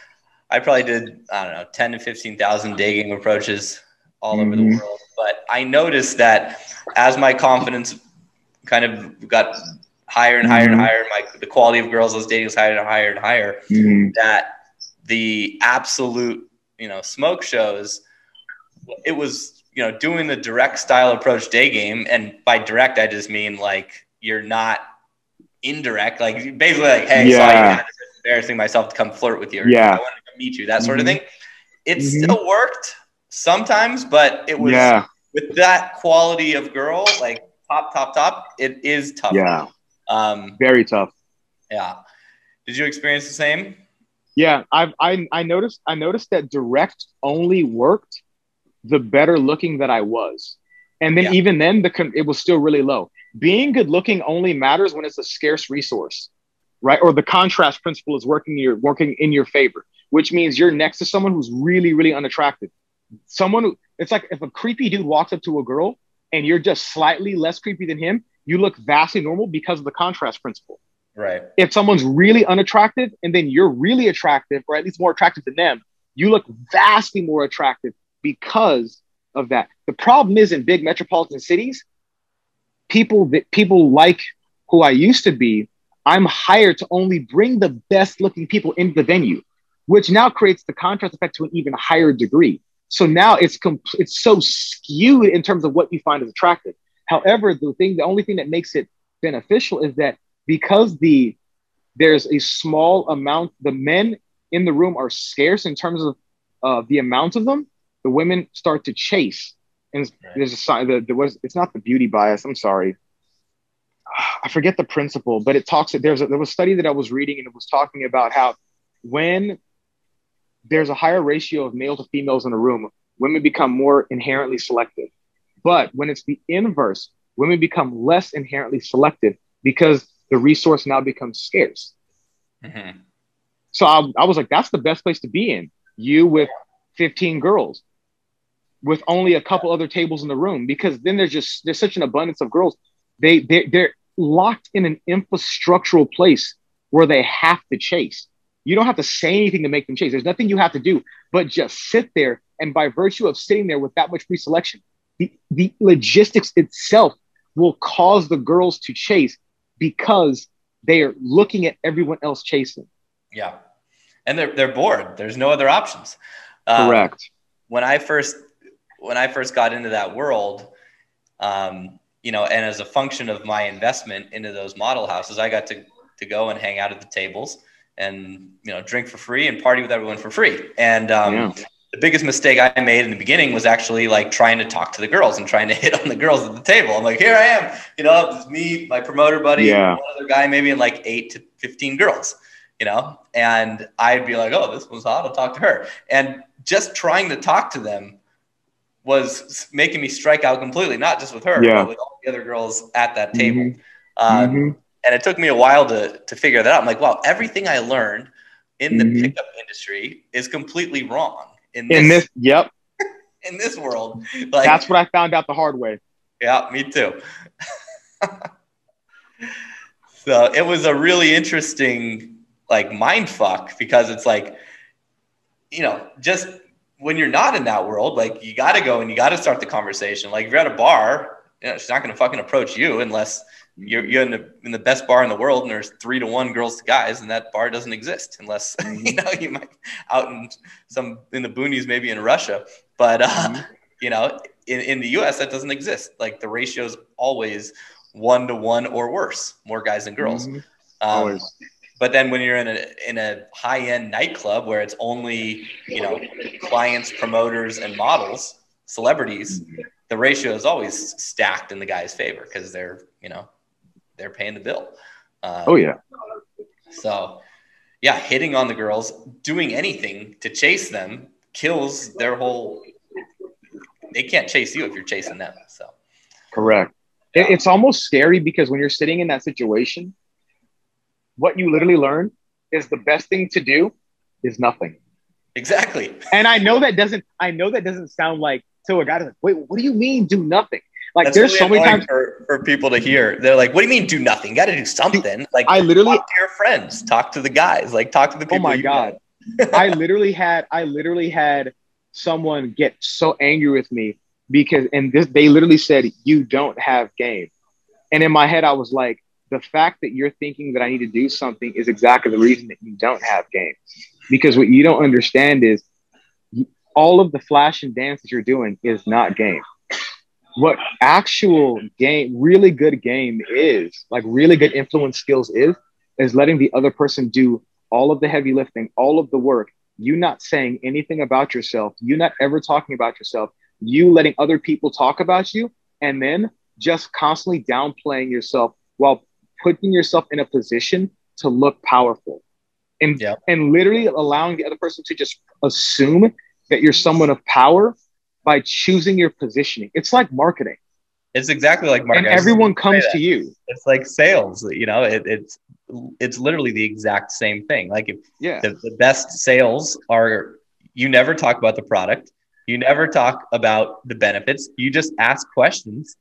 I probably did, I don't know, ten to fifteen thousand day game approaches all over the Mhm. world. But I noticed that as my confidence kind of got higher and higher Mhm. and higher, my the quality of girls I was dating was higher and higher and higher, Mm-hmm. that the absolute, you know, smoke shows, it was, you know, doing the direct style approach day game. And by direct, I just mean like, you're not indirect, like basically like, hey, saw you Yeah. had embarrassing myself to come flirt with you. Or, Yeah. I wanted to come meet you, that sort of Mhm. thing. It Mhm. still worked sometimes, but it was Yeah. with that quality of girl, like top, top, top, it is tough. Yeah. Um, Very tough. yeah. Did you experience the same? Yeah. I've, I, I noticed, I noticed that direct only worked the better looking that I was. And then Yeah. even then the, con- it was still really low. Being good looking only matters when it's a scarce resource, right? Or the contrast principle is working your, working in your favor, which means you're next to someone who's really, really unattractive. Someone who, it's like if a creepy dude walks up to a girl and you're just slightly less creepy than him, you look vastly normal because of the contrast principle. Right. If someone's really unattractive and then you're really attractive, or at least more attractive than them, you look vastly more attractive because of that. The problem is in big metropolitan cities, people that people like who I used to be, I'm hired to only bring the best looking people into the venue, which now creates the contrast effect to an even higher degree. So now it's com- it's so skewed in terms of what you find as attractive. However, the thing, the only thing that makes it beneficial is that because the there's a small amount, the men in the room are scarce in terms of uh, the amount of them. The women start to chase, and Right. there's a sign. The, there was it's not the beauty bias. I'm sorry, I forget the principle, but it talks. There's a, there was a study that I was reading, and it was talking about how when there's a higher ratio of male to females in a room, women become more inherently selective. But when it's the inverse, women become less inherently selective because the resource now becomes scarce. Mm-hmm. So I, I was like, that's the best place to be in. You with fifteen girls, with only a couple other tables in the room, because then there's just there's such an abundance of girls. They they they're locked in an infrastructural place where they have to chase. You don't have to say anything to make them chase. There's nothing you have to do but just sit there. And by virtue of sitting there with that much pre-selection, the, the logistics itself will cause the girls to chase because they are looking at everyone else chasing. Yeah. And they're, they're bored. There's no other options. Um, Correct. When I first, when I first got into that world, um, you know, and as a function of my investment into those model houses, I got to, to go and hang out at the tables and, you know, drink for free and party with everyone for free. And, um, yeah. The biggest mistake I made in the beginning was actually like trying to talk to the girls and trying to hit on the girls at the table. I'm like, here I am, you know, it's me, my promoter buddy, yeah. one other guy, maybe in like eight to fifteen girls, you know, and I'd be like, oh, this one's hot, I'll talk to her. And just trying to talk to them was making me strike out completely, not just with her, yeah. but with all the other girls at that table. Mm-hmm. Um, mm-hmm. And it took me a while to, to figure that out. I'm like, wow, everything I learned in the mm-hmm. pickup industry is completely wrong. In this, in this, yep. in this world. Like, that's what I found out the hard way. Yeah, me too. So it was a really interesting, like, mind fuck, because it's like, you know, just when you're not in that world, like, you got to go and you got to start the conversation. Like, if you're at a bar, you know, she's not going to fucking approach you unless you're, you're in the in the best bar in the world and there's three to one girls to guys, and that bar doesn't exist unless you know you might out in some in the boonies, maybe in Russia, but uh, mm-hmm. you know in, in the U S that doesn't exist. Like, the ratio is always one to one or worse, more guys than girls. Mm-hmm. Um, always. But then when you're in a in a high end nightclub where it's only you know clients, promoters, and models, celebrities, mm-hmm. the ratio is always stacked in the guy's favor because they're you know. they're paying the bill. Um, oh yeah. So yeah, hitting on the girls, doing anything to chase them kills their whole, they can't chase you if you're chasing them. So. Correct. Yeah. It's almost scary because when you're sitting in that situation, what you literally learn is the best thing to do is nothing. Exactly. And I know that doesn't, I know that doesn't sound like, so a guy like, wait, what do you mean do nothing? Like, That's there's really so many times for, for people to hear. They're like, what do you mean do nothing? You got to do something. Like, I literally talk to your friends, talk to the guys, like talk to the people. Oh my you God. I literally had, I literally had someone get so angry with me because, and this, they literally said, you don't have game. And in my head, I was like, the fact that you're thinking that I need to do something is exactly the reason that you don't have game. Because what you don't understand is all of the flash and dance that you're doing is not game. What actual game, really good game is, like really good influence skills is, is letting the other person do all of the heavy lifting, all of the work, you not saying anything about yourself, you not ever talking about yourself, you letting other people talk about you, and then just constantly downplaying yourself while putting yourself in a position to look powerful. And, yep. and literally allowing the other person to just assume that you're someone of power by choosing your positioning. It's like marketing. It's exactly like marketing. And everyone comes to you. It's like sales, you know, it, it's, it's literally the exact same thing. Like if yeah. the, the best sales are, you never talk about the product. You never talk about the benefits. You just ask questions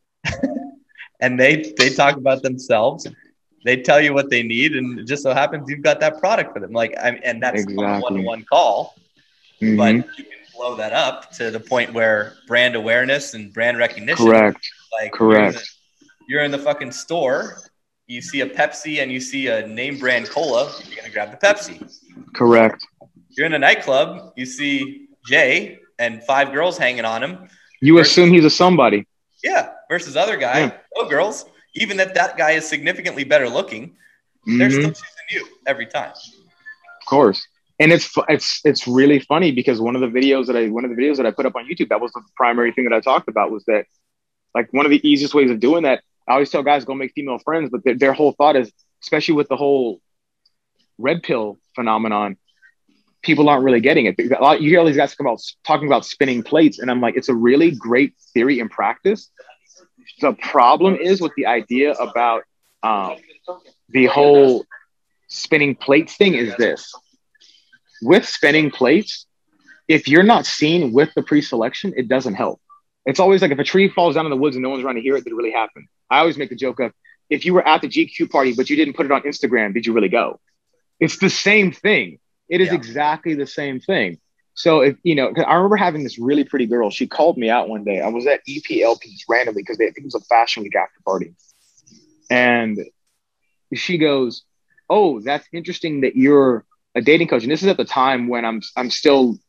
and they, they talk about themselves. They tell you what they need. And it just so happens you've got that product for them. Like, I and that's exactly. a one-to-one call, mm-hmm. but you can blow that up to the point where brand awareness and brand recognition. Correct. Like Correct. You're in, the, you're in the fucking store, you see a Pepsi and you see a name brand cola, you're going to grab the Pepsi. Correct. You're in a nightclub, you see Jay and five girls hanging on him. You versus, assume he's a somebody. Yeah. Versus other guy, yeah. no girls. Even if that guy is significantly better looking, mm-hmm. they're still choosing you every time. Of course. And it's it's it's really funny because one of the videos that I one of the videos that I put up on YouTube, that was the primary thing that I talked about, was that like one of the easiest ways of doing that. I always tell guys go make female friends, but their, their whole thought is, especially with the whole red pill phenomenon, people aren't really getting it. You hear all these guys talking about talking about spinning plates, and I'm like, it's a really great theory and practice. The problem is with the idea about um, the whole spinning plates thing is this. With spinning plates, if you're not seen with the pre-selection, it doesn't help. It's always like if a tree falls down in the woods and no one's around to hear it, did it really happen? I always make the joke of, if you were at the G Q party, but you didn't put it on Instagram, did you really go? It's the same thing. It is yeah. exactly the same thing. So if you know, 'cause I remember having this really pretty girl. She called me out one day. I was at E P L P randomly because I think it was a fashion week after party, and she goes, "Oh, that's interesting that you're a dating coach." And this is at the time when I'm I'm still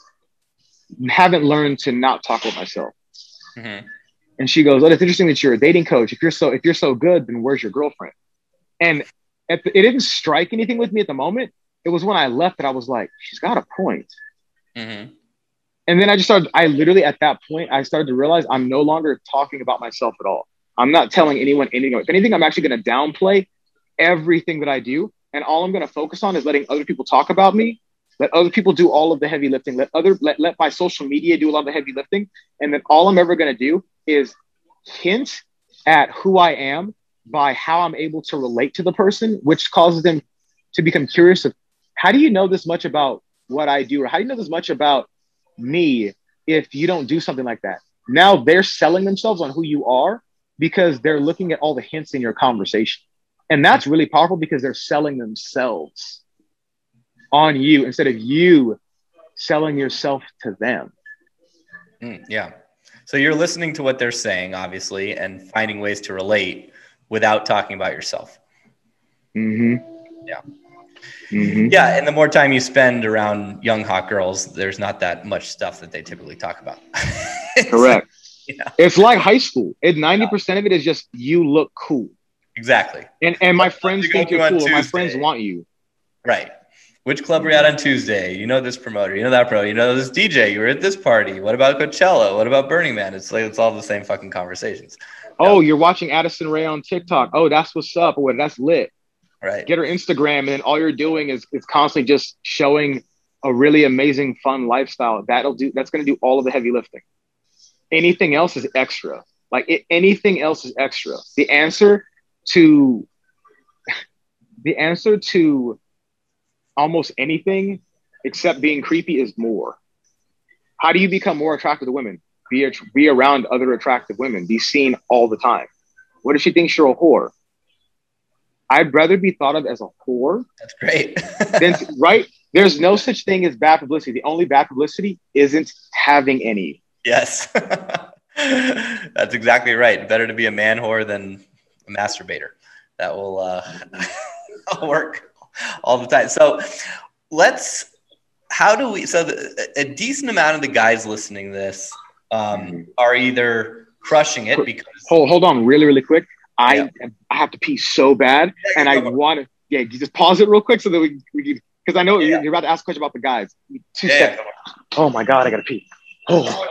haven't learned to not talk about myself. Mm-hmm. And she goes, "Oh, it's interesting that you're a dating coach. If you're so if you're so good, then where's your girlfriend?" And at the, it didn't strike anything with me at the moment. It was when I left that I was like, "She's got a point." Mm-hmm. And then I just started, I literally at that point, I started to realize I'm no longer talking about myself at all. I'm not telling anyone anything. If anything, I'm actually going to downplay everything that I do. And all I'm going to focus on is letting other people talk about me. Let other people do all of the heavy lifting. Let other, let, let my social media do a lot of the heavy lifting. And then all I'm ever going to do is hint at who I am by how I'm able to relate to the person, which causes them to become curious of, how do you know this much about what I do? Or how do you know this much about me if you don't do something like that? Now they're selling themselves on who you are because they're looking at all the hints in your conversation. And that's really powerful because they're selling themselves on you instead of you selling yourself to them. Mm, yeah. So you're listening to what they're saying, obviously, and finding ways to relate without talking about yourself. Mm-hmm. Yeah. Mm-hmm. Yeah, and the more time you spend around young hot girls, there's not that much stuff that they typically talk about. Correct. Yeah. It's like high school. It ninety percent of it is just you look cool. Exactly. And and my What friends you think go you're to cool. on And my Tuesday? friends want you. Right. Which club were you at on Tuesday? You know this promoter. You know that pro. You know this D J. You were at this party. What about Coachella? What about Burning Man? It's like it's all the same fucking conversations. Oh, Yeah. you're watching Addison Rae on TikTok. Oh, that's what's up. Or that's lit. Right. Get her Instagram, and then all you're doing is is constantly just showing a really amazing, fun lifestyle. That'll do. That's going to do all of the heavy lifting. Anything else is extra. Like it, anything else is extra. The answer to the answer to almost anything except being creepy is more. How do you become more attractive to women? Be a, be around other attractive women. Be seen all the time. What if she thinks you're a whore? I'd rather be thought of as a whore. That's great. than to, right? There's no such thing as bad publicity. The only bad publicity isn't having any. Yes. That's exactly right. Better to be a man whore than a masturbator. That will uh, work all the time. So let's, how do we, so the, a decent amount of the guys listening to this um, are either crushing it because. Hold, hold on really, really quick. I Yeah. I have to pee so bad, and I want to, yeah, you just pause it real quick so that we, we can, because I know Yeah. you're about to ask a question about the guys. Two Yeah. seconds. Oh my God, I got to pee. Oh.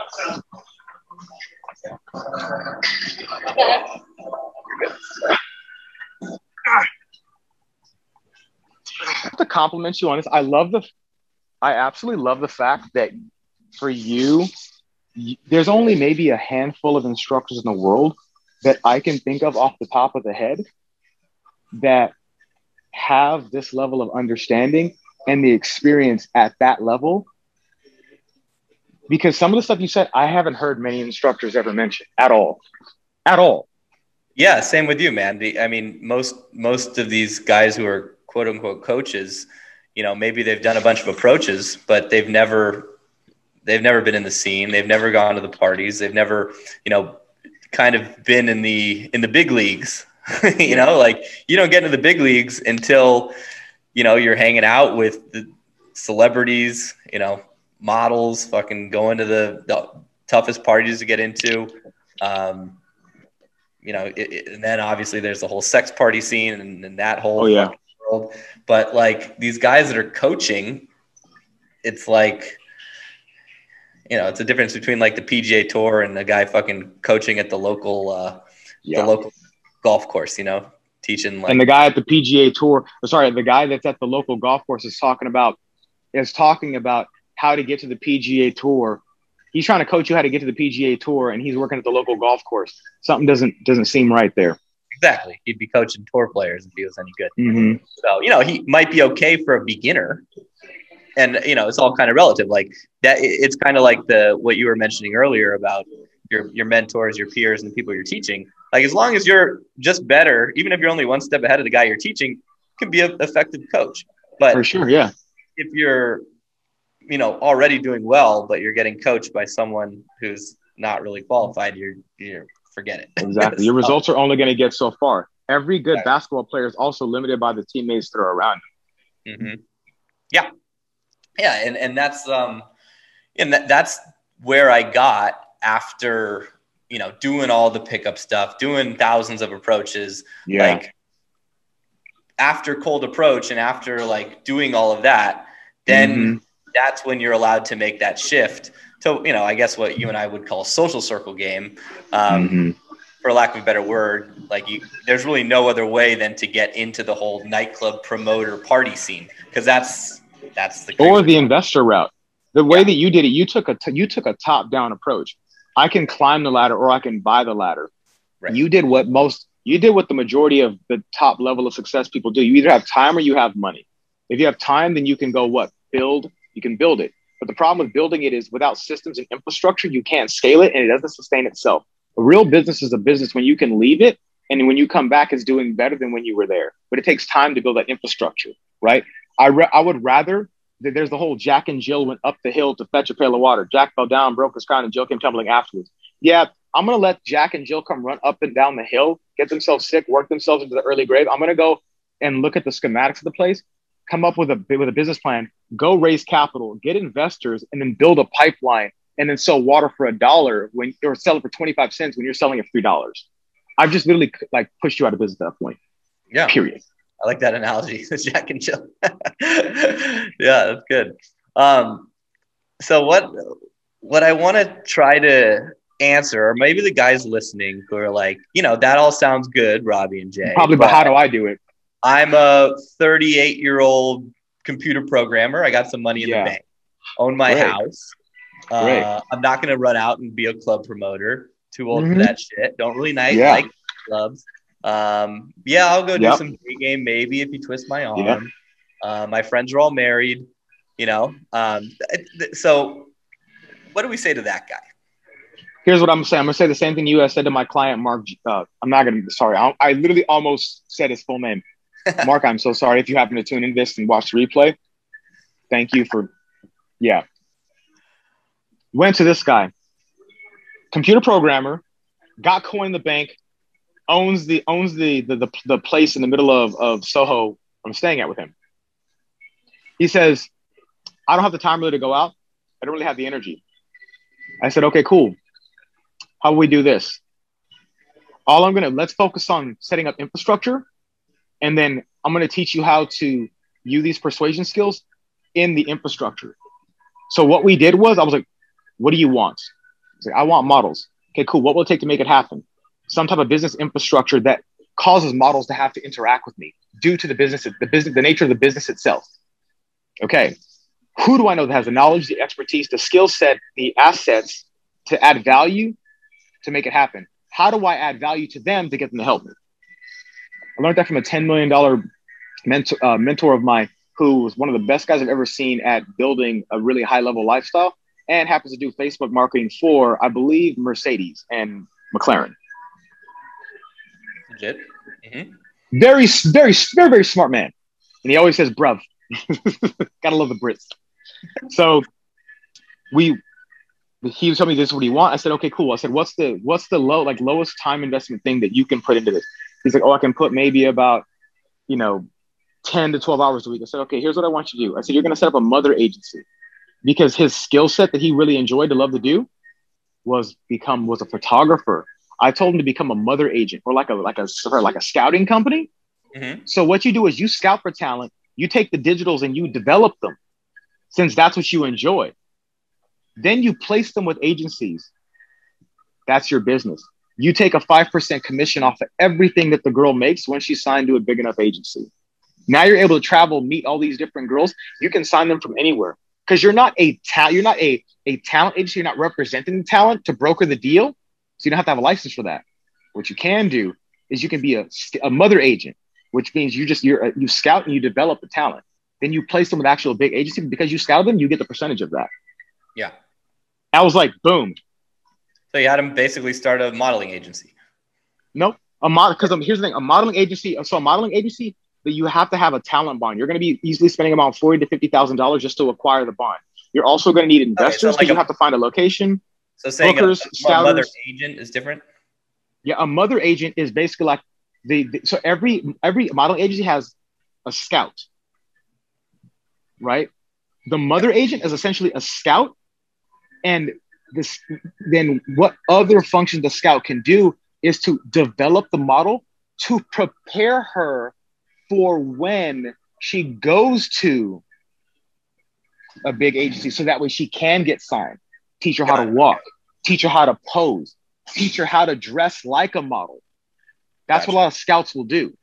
I have to compliment you on this. I love the, I absolutely love the fact that for you, y- there's only maybe a handful of instructors in the world that I can think of off the top of the head that have this level of understanding and the experience at that level. Because some of the stuff you said, I haven't heard many instructors ever mention at all, at all. Yeah, same with you, man. The, I mean, most most of these guys who are quote unquote coaches, you know, maybe they've done a bunch of approaches, but they've never they've never been in the scene. They've never gone to the parties. They've never, you know, kind of been in the in the big leagues. you know, like you don't get into the big leagues until, you know, you're hanging out with the celebrities, you know, models, fucking going to the, the toughest parties to get into. Um, you know, it, it, and then obviously there's the whole sex party scene and, and that whole Oh, yeah. fucking world. But like these guys that are coaching, it's like, you know, it's a difference between like the P G A Tour and a guy fucking coaching at the local, uh, Yeah. the local golf course, you know, teaching like. And the guy at the P G A Tour, or sorry, the guy that's at the local golf course is talking about, is talking about how to get to the P G A Tour. He's trying to coach you how to get to the P G A Tour, and he's working at the local golf course. Something doesn't doesn't seem right there. Exactly. He'd be coaching tour players if he was any good. Mm-hmm. So, you know, he might be okay for a beginner. And, you know, it's all kind of relative. Like that, it's kind of like the, what you were mentioning earlier about your, your mentors, your peers, and the people you're teaching. Like, as long as you're just better, even if you're only one step ahead of the guy you're teaching, you can be an effective coach. But For sure, yeah. if you're, you know, already doing well, but you're getting coached by someone who's not really qualified, you're, you're forget it. Exactly. Your So, results are only going to get so far. Every good Right. basketball player is also limited by the teammates that are around him. mhm. Yeah. Yeah. And, and that's, um, and that, that's where I got after, you know, doing all the pickup stuff, doing thousands of approaches, Yeah. like after cold approach and after like doing all of that, then Mhm. that's when you're allowed to make that shift to, you know, I guess what you and I would call a social circle game. Um, Mhm. for lack of a better word, like you, there's really no other way than to get into the whole nightclub promoter party scene. Cause that's, that's the, Or crazy the part. investor route. The way Yeah. that you did it, you took a t- you took a top down approach. I can climb the ladder or I can buy the ladder. Right. You did what most you did what the majority of the top level of success people do. You either have time or you have money. If you have time, then you can go what? Build, you can build it. But the problem with building it is without systems and infrastructure, you can't scale it and it doesn't sustain itself. A real business is a business when you can leave it and when you come back, it's doing better than when you were there. But it takes time to build that infrastructure, right? I re- I would rather there's the whole Jack and Jill went up the hill to fetch a pail of water. Jack fell down, broke his crown, and Jill came tumbling afterwards. Yeah, I'm going to let Jack and Jill come run up and down the hill, get themselves sick, work themselves into the early grave. I'm going to go and look at the schematics of the place, come up with a with a business plan, go raise capital, get investors, and then build a pipeline, and then sell water for a dollar when or sell it for twenty-five cents when you're selling it for three dollars. I've just literally like pushed you out of business at that point. Yeah. Period. I like that analogy, Jack and Jill. Yeah, that's good. Um, so what what I want to try to answer, or maybe the guys listening who are like, you know, that all sounds good, Robbie and Jay. Probably, but how do I do it? I'm a thirty-eight-year-old computer programmer. I got some money in Yeah. the bank, own my Great. house. Uh, Great. I'm not going to run out and be a club promoter. Too old Mhm. for that shit. Don't really nice, Yeah. like clubs. Um, yeah, I'll go do Yep. some day game maybe if you twist my arm. Yep. Uh, my friends are all married, you know. Um, th- th- so what do we say to that guy? Here's what I'm saying. I'm gonna say the same thing you have said to my client, Mark. Uh, I'm not gonna. Sorry, I, I literally almost said his full name. Mark, I'm so sorry if you happen to tune in this and watch the replay. Thank you for. Yeah. Went to this guy, computer programmer, got coin in the bank, owns the owns the the the, the place in the middle of of Soho. I'm staying at with him. He says, I don't have the time really to go out. I don't really have the energy. I said, okay, cool. How will we do this? All I'm going to, let's focus on setting up infrastructure. And then I'm going to teach you how to use these persuasion skills in the infrastructure. So what we did was, I was like, what do you want? I was like, I want models. Okay, cool. What will it take to make it happen? Some type of business infrastructure that causes models to have to interact with me due to the business, the business, the nature of the business itself. Okay. Who do I know that has the knowledge, the expertise, the skill set, the assets to add value to make it happen? How do I add value to them to get them to help me? I learned that from a ten million dollars mentor, uh, mentor of mine who was one of the best guys I've ever seen at building a really high level lifestyle and happens to do Facebook marketing for, I believe, Mercedes and McLaren. Legit. Mm-hmm. Very, very, very, very smart man. And he always says, bruv. Gotta love the Brits. So we, he was telling me this is what he want. I said, okay, cool. I said, what's the, what's the low, like lowest time investment thing that you can put into this? He's like, oh, I can put maybe about, you know, ten to twelve hours a week. I said, okay, here's what I want you to do. I said, you're going to set up a mother agency, because his skill set that he really enjoyed to love to do was become, was a photographer. I told him to become a mother agent or like a, like a, like a scouting company. Mm-hmm. So what you do is you scout for talent, you take the digitals and you develop them, since that's what you enjoy. Then you place them with agencies. That's your business. You take a five percent commission off of everything that the girl makes when she's signed to a big enough agency. Now you're able to travel, meet all these different girls. You can sign them from anywhere because you're not a ta- you're not a, a talent agency. You're not representing the talent to broker the deal. So you don't have to have a license for that. What you can do is you can be a, a mother agent, which means you just you're you scout and you develop the talent. Then you place them with actual big agency. Because you scout them, you get the percentage of that. Yeah. I was like, boom. So you had him basically start a modeling agency. Nope. A model, because here's the thing: a modeling agency. So a modeling agency, that you have to have a talent bond. You're going to be easily spending about forty to fifty thousand dollars just to acquire the bond. You're also going to need investors because like you a- have to find a location. So saying a, Bookers, a mother scouters. agent is different. Yeah, a mother agent is basically like the, the so every every modeling agency has a scout, right? The mother agent is essentially a scout, and this then what other functions the scout can do is to develop the model to prepare her for when she goes to a big agency, so that way she can get signed. Teach her how to walk, teach her how to pose, teach her how to dress like a model. That's Gotcha. what a lot of scouts will do.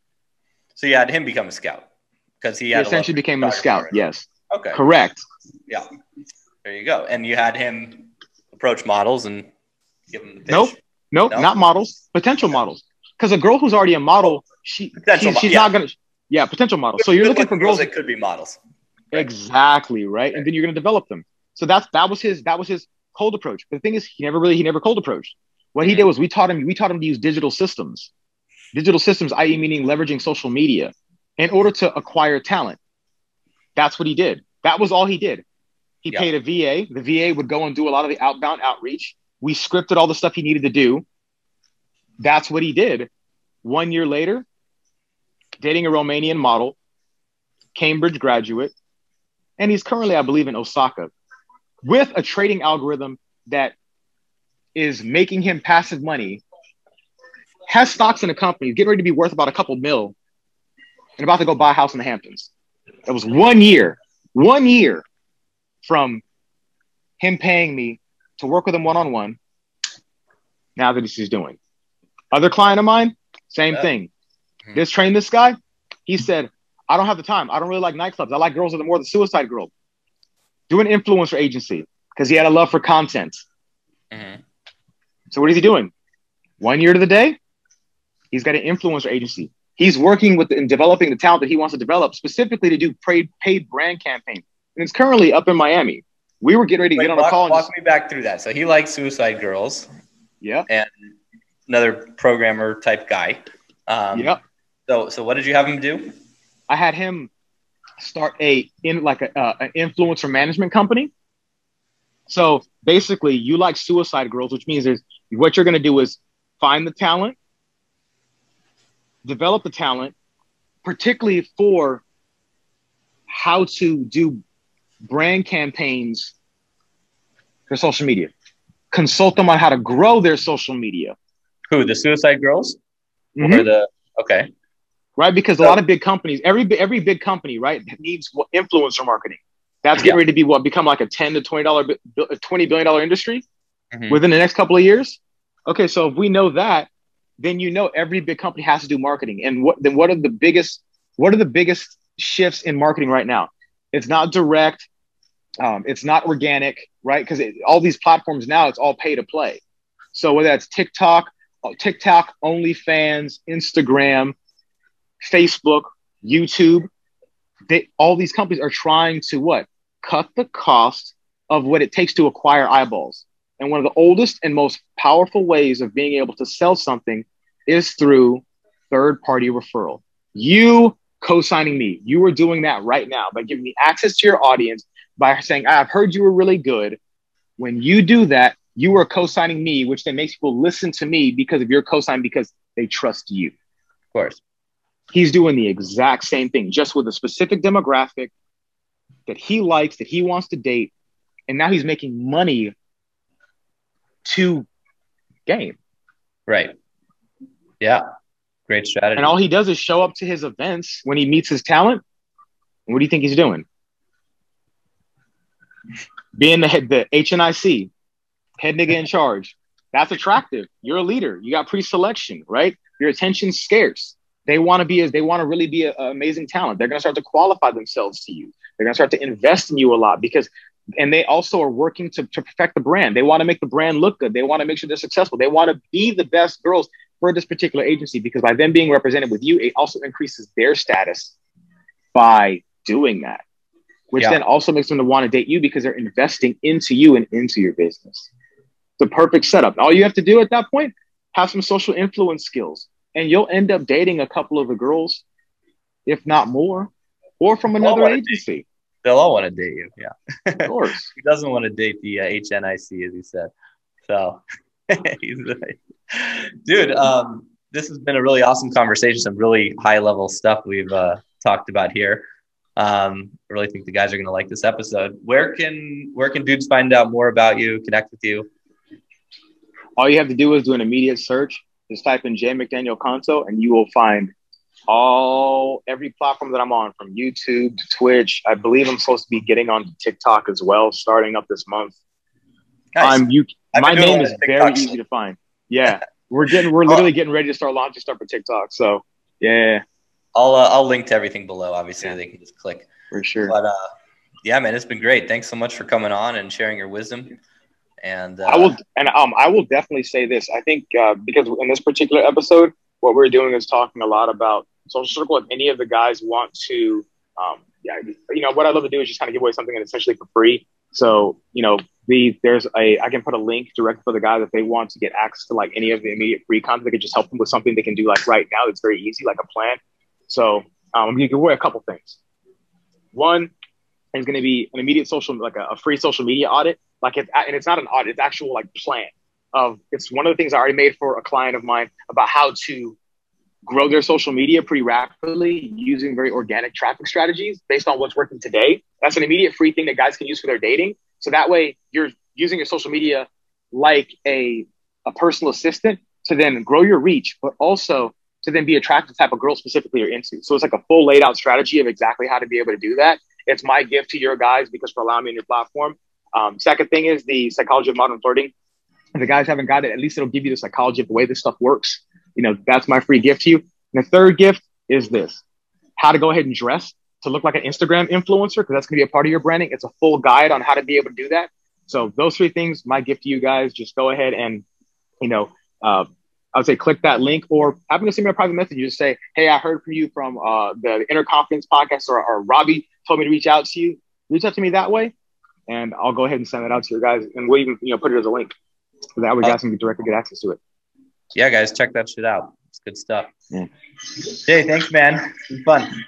So you had him become a scout because he He had essentially became a scout. Yes. Okay. Correct. Yeah. There you go. And you had him approach models and give them the pitch. Nope. Nope. No? Not models. Potential models. Because a girl who's already a model, she Potential she's, mo- she's yeah. not gonna. Yeah, potential models. So you're Good looking looking for girls that could be models. Right. Exactly, right? And then you're going to develop them. So that's that was his that was his cold approach. But the thing is, he never really he never cold approached. What he Mhm. did was we taught him we taught him to use digital systems, digital systems, that is, meaning leveraging social media, in order to acquire talent. That's what he did. That was all he did. He Yeah. paid a V A. The V A would go and do a lot of the outbound outreach. We scripted all the stuff he needed to do. That's what he did. One year later, dating a Romanian model, Cambridge graduate. And he's currently, I believe, in Osaka with a trading algorithm that is making him passive money, has stocks in a company, getting ready to be worth about a couple mil, and about to go buy a house in the Hamptons. That was one year, one year from him paying me to work with him one-on-one. Now that he's doing. Other client of mine, same Yeah. thing. Just trained this guy. He said, I don't have the time. I don't really like nightclubs. I like girls that are more the suicide girl. Do an influencer agency because he had a love for content. Mhm. So what is he doing? One year to the day, he's got an influencer agency. He's working with and developing the talent that he wants to develop specifically to do paid, paid brand campaign. And it's currently up in Miami. We were getting ready to Wait, get on walk, a call. And walk just, me back through that. So he likes suicide girls. yeah. And another programmer type guy. Um, Yep. So, so what did you have him do? I had him start a in like a uh, an influencer management company. So basically, you like suicide girls, which means there's what you're going to do is find the talent, develop the talent, particularly for how to do brand campaigns for social media. Consult them on how to grow their social media. Who, the suicide girls? Mhm. Or the okay. Right? Because So- a lot of big companies, every every big company, right, needs what, influencer marketing. That's getting Yeah. ready to be what become like a ten to twenty dollar, twenty billion dollar industry Mhm. within the next couple of years. Okay, so if we know that, then you know every big company has to do marketing. And what then? What are the biggest? What are the biggest shifts in marketing right now? It's not direct. Um, it's not organic, right? Because all these platforms now, it's all pay to play. So whether that's TikTok, TikTok, OnlyFans, Instagram, Facebook, YouTube, they, all these companies are trying to what? Cut the cost of what it takes to acquire eyeballs. And one of the oldest and most powerful ways of being able to sell something is through third-party referral. You co-signing me, you are doing that right now by giving me access to your audience, by saying, I've heard you were really good. When you do that, you are co-signing me, which then makes people listen to me because of your co-sign, because they trust you. Of course. He's doing the exact same thing, just with a specific demographic that he likes, that he wants to date. And now he's making money to game. Right. Yeah. Great strategy. And all he does is show up to his events when he meets his talent. And what do you think he's doing? Being the head, the H N I C, head nigga in charge. That's attractive. You're a leader. You got pre-selection, right? Your attention's scarce. They want to be as they want to really be an amazing talent. They're going to start to qualify themselves to you. They're going to start to invest in you a lot because, and they also are working to, to perfect the brand. They want to make the brand look good. They want to make sure they're successful. They want to be the best girls for this particular agency, because by them being represented with you, it also increases their status by doing that, which Yeah. then also makes them to want to date you because they're investing into you and into your business. The perfect setup. All you have to do at that point, have some social influence skills, and you'll end up dating a couple of the girls, if not more, or from all another wanna agency. They'll all want to date you. Yeah. Of course. Who doesn't want to date the uh, H N I C, as he said? So, he's right. Dude, um, this has been a really awesome conversation. Some really high level stuff we've uh, talked about here. Um, I really think the guys are going to like this episode. Where can where can dudes find out more about you, connect with you? All you have to do is do an immediate search. Just type in Jay McDaniel Conso, and you will find all every platform that I'm on, from YouTube to Twitch. I believe I'm supposed to be getting on TikTok as well, starting up this month. Nice. I'm you. I've My been doing name a is lot of very TikToks. easy to find. Yeah, we're getting we're literally getting ready to start launching stuff for TikTok. So yeah, I'll uh, I'll link to everything below. Obviously, Yeah. they can just click. for sure. But uh, yeah, man, it's been great. Thanks so much for coming on and sharing your wisdom. And uh, I will, and um, I will definitely say this. I think uh, because in this particular episode, what we're doing is talking a lot about social circle. If any of the guys want to, um, yeah, you know, what I love to do is just kind of give away something that's essentially for free. So, you know, the there's a I can put a link directly for the guys if they want to get access to like any of the immediate free content. They could just help them with something they can do like right now. It's very easy, like a plan. So, um, I'm gonna give away a couple things. One is going to be an immediate social, like a, a free social media audit. Like it's, and it's not an audit, it's actual like plan of, it's one of the things I already made for a client of mine about how to grow their social media pretty rapidly using very organic traffic strategies based on what's working today. That's an immediate free thing that guys can use for their dating. So that way you're using your social media like a, a personal assistant to then grow your reach, but also to then be attracted to the type of girl specifically you're into. So it's like a full laid out strategy of exactly how to be able to do that. It's my gift to your guys because for allowing me on your platform. Um, second thing is the psychology of modern flirting. If the guys haven't got it, at least it'll give you the psychology of the way this stuff works. You know, that's my free gift to you. And the third gift is this: how to go ahead and dress to look like an Instagram influencer, because that's going to be a part of your branding. It's a full guide on how to be able to do that. So those three things, my gift to you guys. Just go ahead and, you know, uh, I would say click that link, or having to send me a private message. You just say, hey, I heard from you from uh, the Inner Confidence podcast, or, or Robbie told me to reach out to you. Reach out to me that way, and I'll go ahead and send it out to your guys. And we'll even, you know, put it as a link. So that way guys can directly get access to it. yeah, guys, check that shit out. It's good stuff. Yeah. Jay, thanks, man. It's been fun.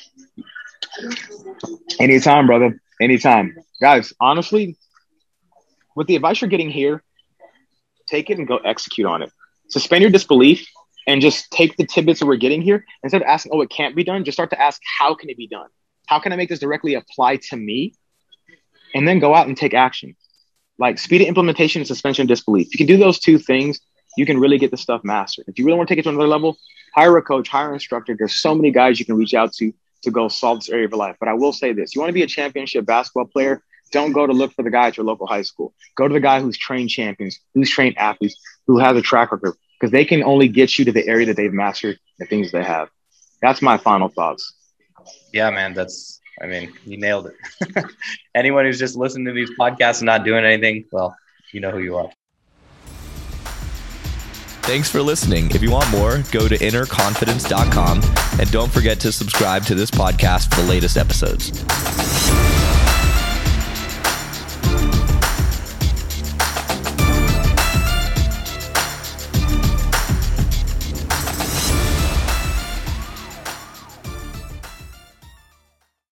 Anytime, brother. Anytime. Guys, honestly, with the advice you're getting here, take it and go execute on it. Suspend your disbelief and just take the tidbits that we're getting here. Instead of asking, oh, it can't be done, just start to ask, how can it be done? How can I make this directly apply to me? And then go out and take action. Like speed of implementation and suspension of disbelief. If you can do those two things, you can really get the stuff mastered. If you really want to take it to another level, hire a coach, hire an instructor. There's so many guys you can reach out to to go solve this area of your life. But I will say this: you want to be a championship basketball player, don't go to look for the guy at your local high school. Go to the guy who's trained champions, who's trained athletes, who has a track record, because they can only get you to the area that they've mastered, the things they have. That's my final thoughts. Yeah, man, that's, I mean, you nailed it. Anyone who's just listening to these podcasts and not doing anything, well, you know who you are. Thanks for listening. If you want more, go to inner confidence dot com and don't forget to subscribe to this podcast for the latest episodes.